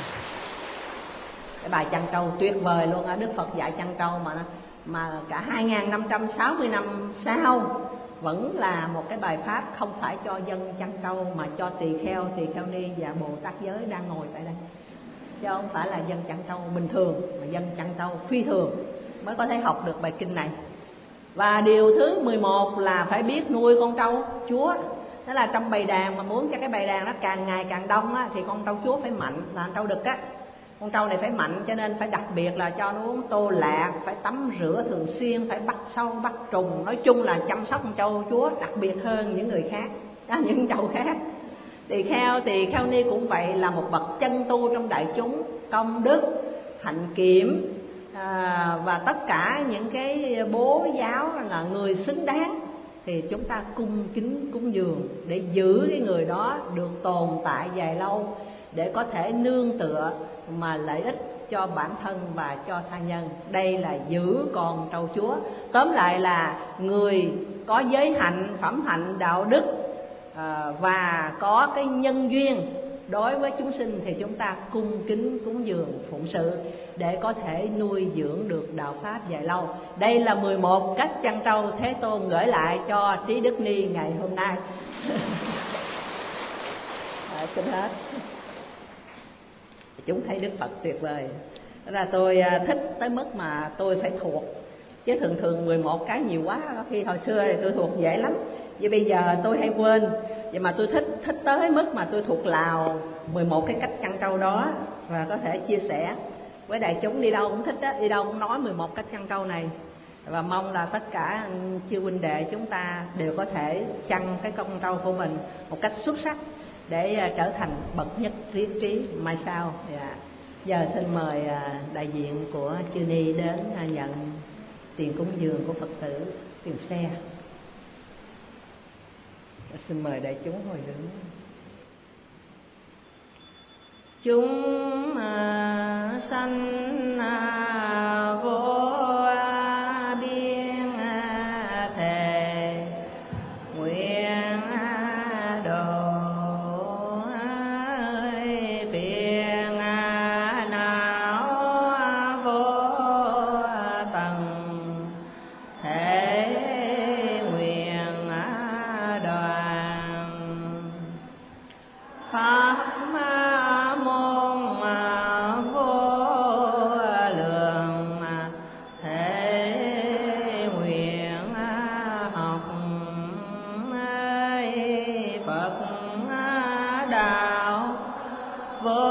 Cái bài chăn trâu tuyệt vời luôn á. Đức Phật dạy chăn trâu mà cả 2560 năm sau vẫn là một cái bài pháp không phải cho dân chăn trâu, mà cho tỳ kheo ni và Bồ Tát giới đang ngồi tại đây, chứ không phải là dân chăn trâu bình thường, mà dân chăn trâu phi thường mới có thể học được bài kinh này. Và điều thứ 11 là phải biết nuôi con trâu chúa. Đó là trong bầy đàn mà muốn cho cái bầy đàn nó càng ngày càng đông á, thì con trâu chúa phải mạnh, là con trâu đực á. Con trâu này phải mạnh, cho nên phải đặc biệt là cho nó uống tô lạc, phải tắm rửa thường xuyên, phải bắt sâu bắt trùng. Nói chung là chăm sóc con trâu chúa đặc biệt hơn những người khác, những trâu khác. Tỳ kheo ni cũng vậy, là một bậc chân tu trong đại chúng, công đức, hạnh kiểm và tất cả những cái bố giáo là người xứng đáng, thì chúng ta cung kính cúng dường để giữ cái người đó được tồn tại dài lâu, để có thể nương tựa mà lợi ích cho bản thân và cho tha nhân. Đây là giữ con trâu chúa. Tóm lại là người có giới hạnh, phẩm hạnh, đạo đức và có cái nhân duyên đối với chúng sinh thì chúng ta cung kính cúng dường phụng sự để có thể nuôi dưỡng được đạo pháp dài lâu. Đây là 11 cách chăn trâu Thế Tôn gửi lại cho Trí Đức Ni ngày hôm nay. Xin hết. Chúng thấy Đức Phật tuyệt vời. Đó là tôi thích tới mức mà tôi phải thuộc, chứ thường 11 cái nhiều quá. Có khi hồi xưa thì tôi thuộc dễ lắm, vì bây giờ tôi hay quên. vậy mà tôi thích tới mức mà tôi thuộc lào 11 cái cách chăn trâu đó, và có thể chia sẻ với đại chúng. Đi đâu cũng thích á, đi đâu cũng nói 11 cách chăn trâu này, và mong là tất cả chư huynh đệ chúng ta đều có thể chăn cái con trâu của mình một cách xuất sắc để trở thành bậc nhất triết trí mai sau. Giờ xin mời đại diện của chư ni đến nhận tiền cúng dường của Phật tử, tiền xe. Xin mời đại chúng hồi hướng. Chúng sanh vô biên thề nguyện độ phiền não vô tận, thể nguyện đoàn pháp môn vô lượng, thể nguyện học Phật đạo vô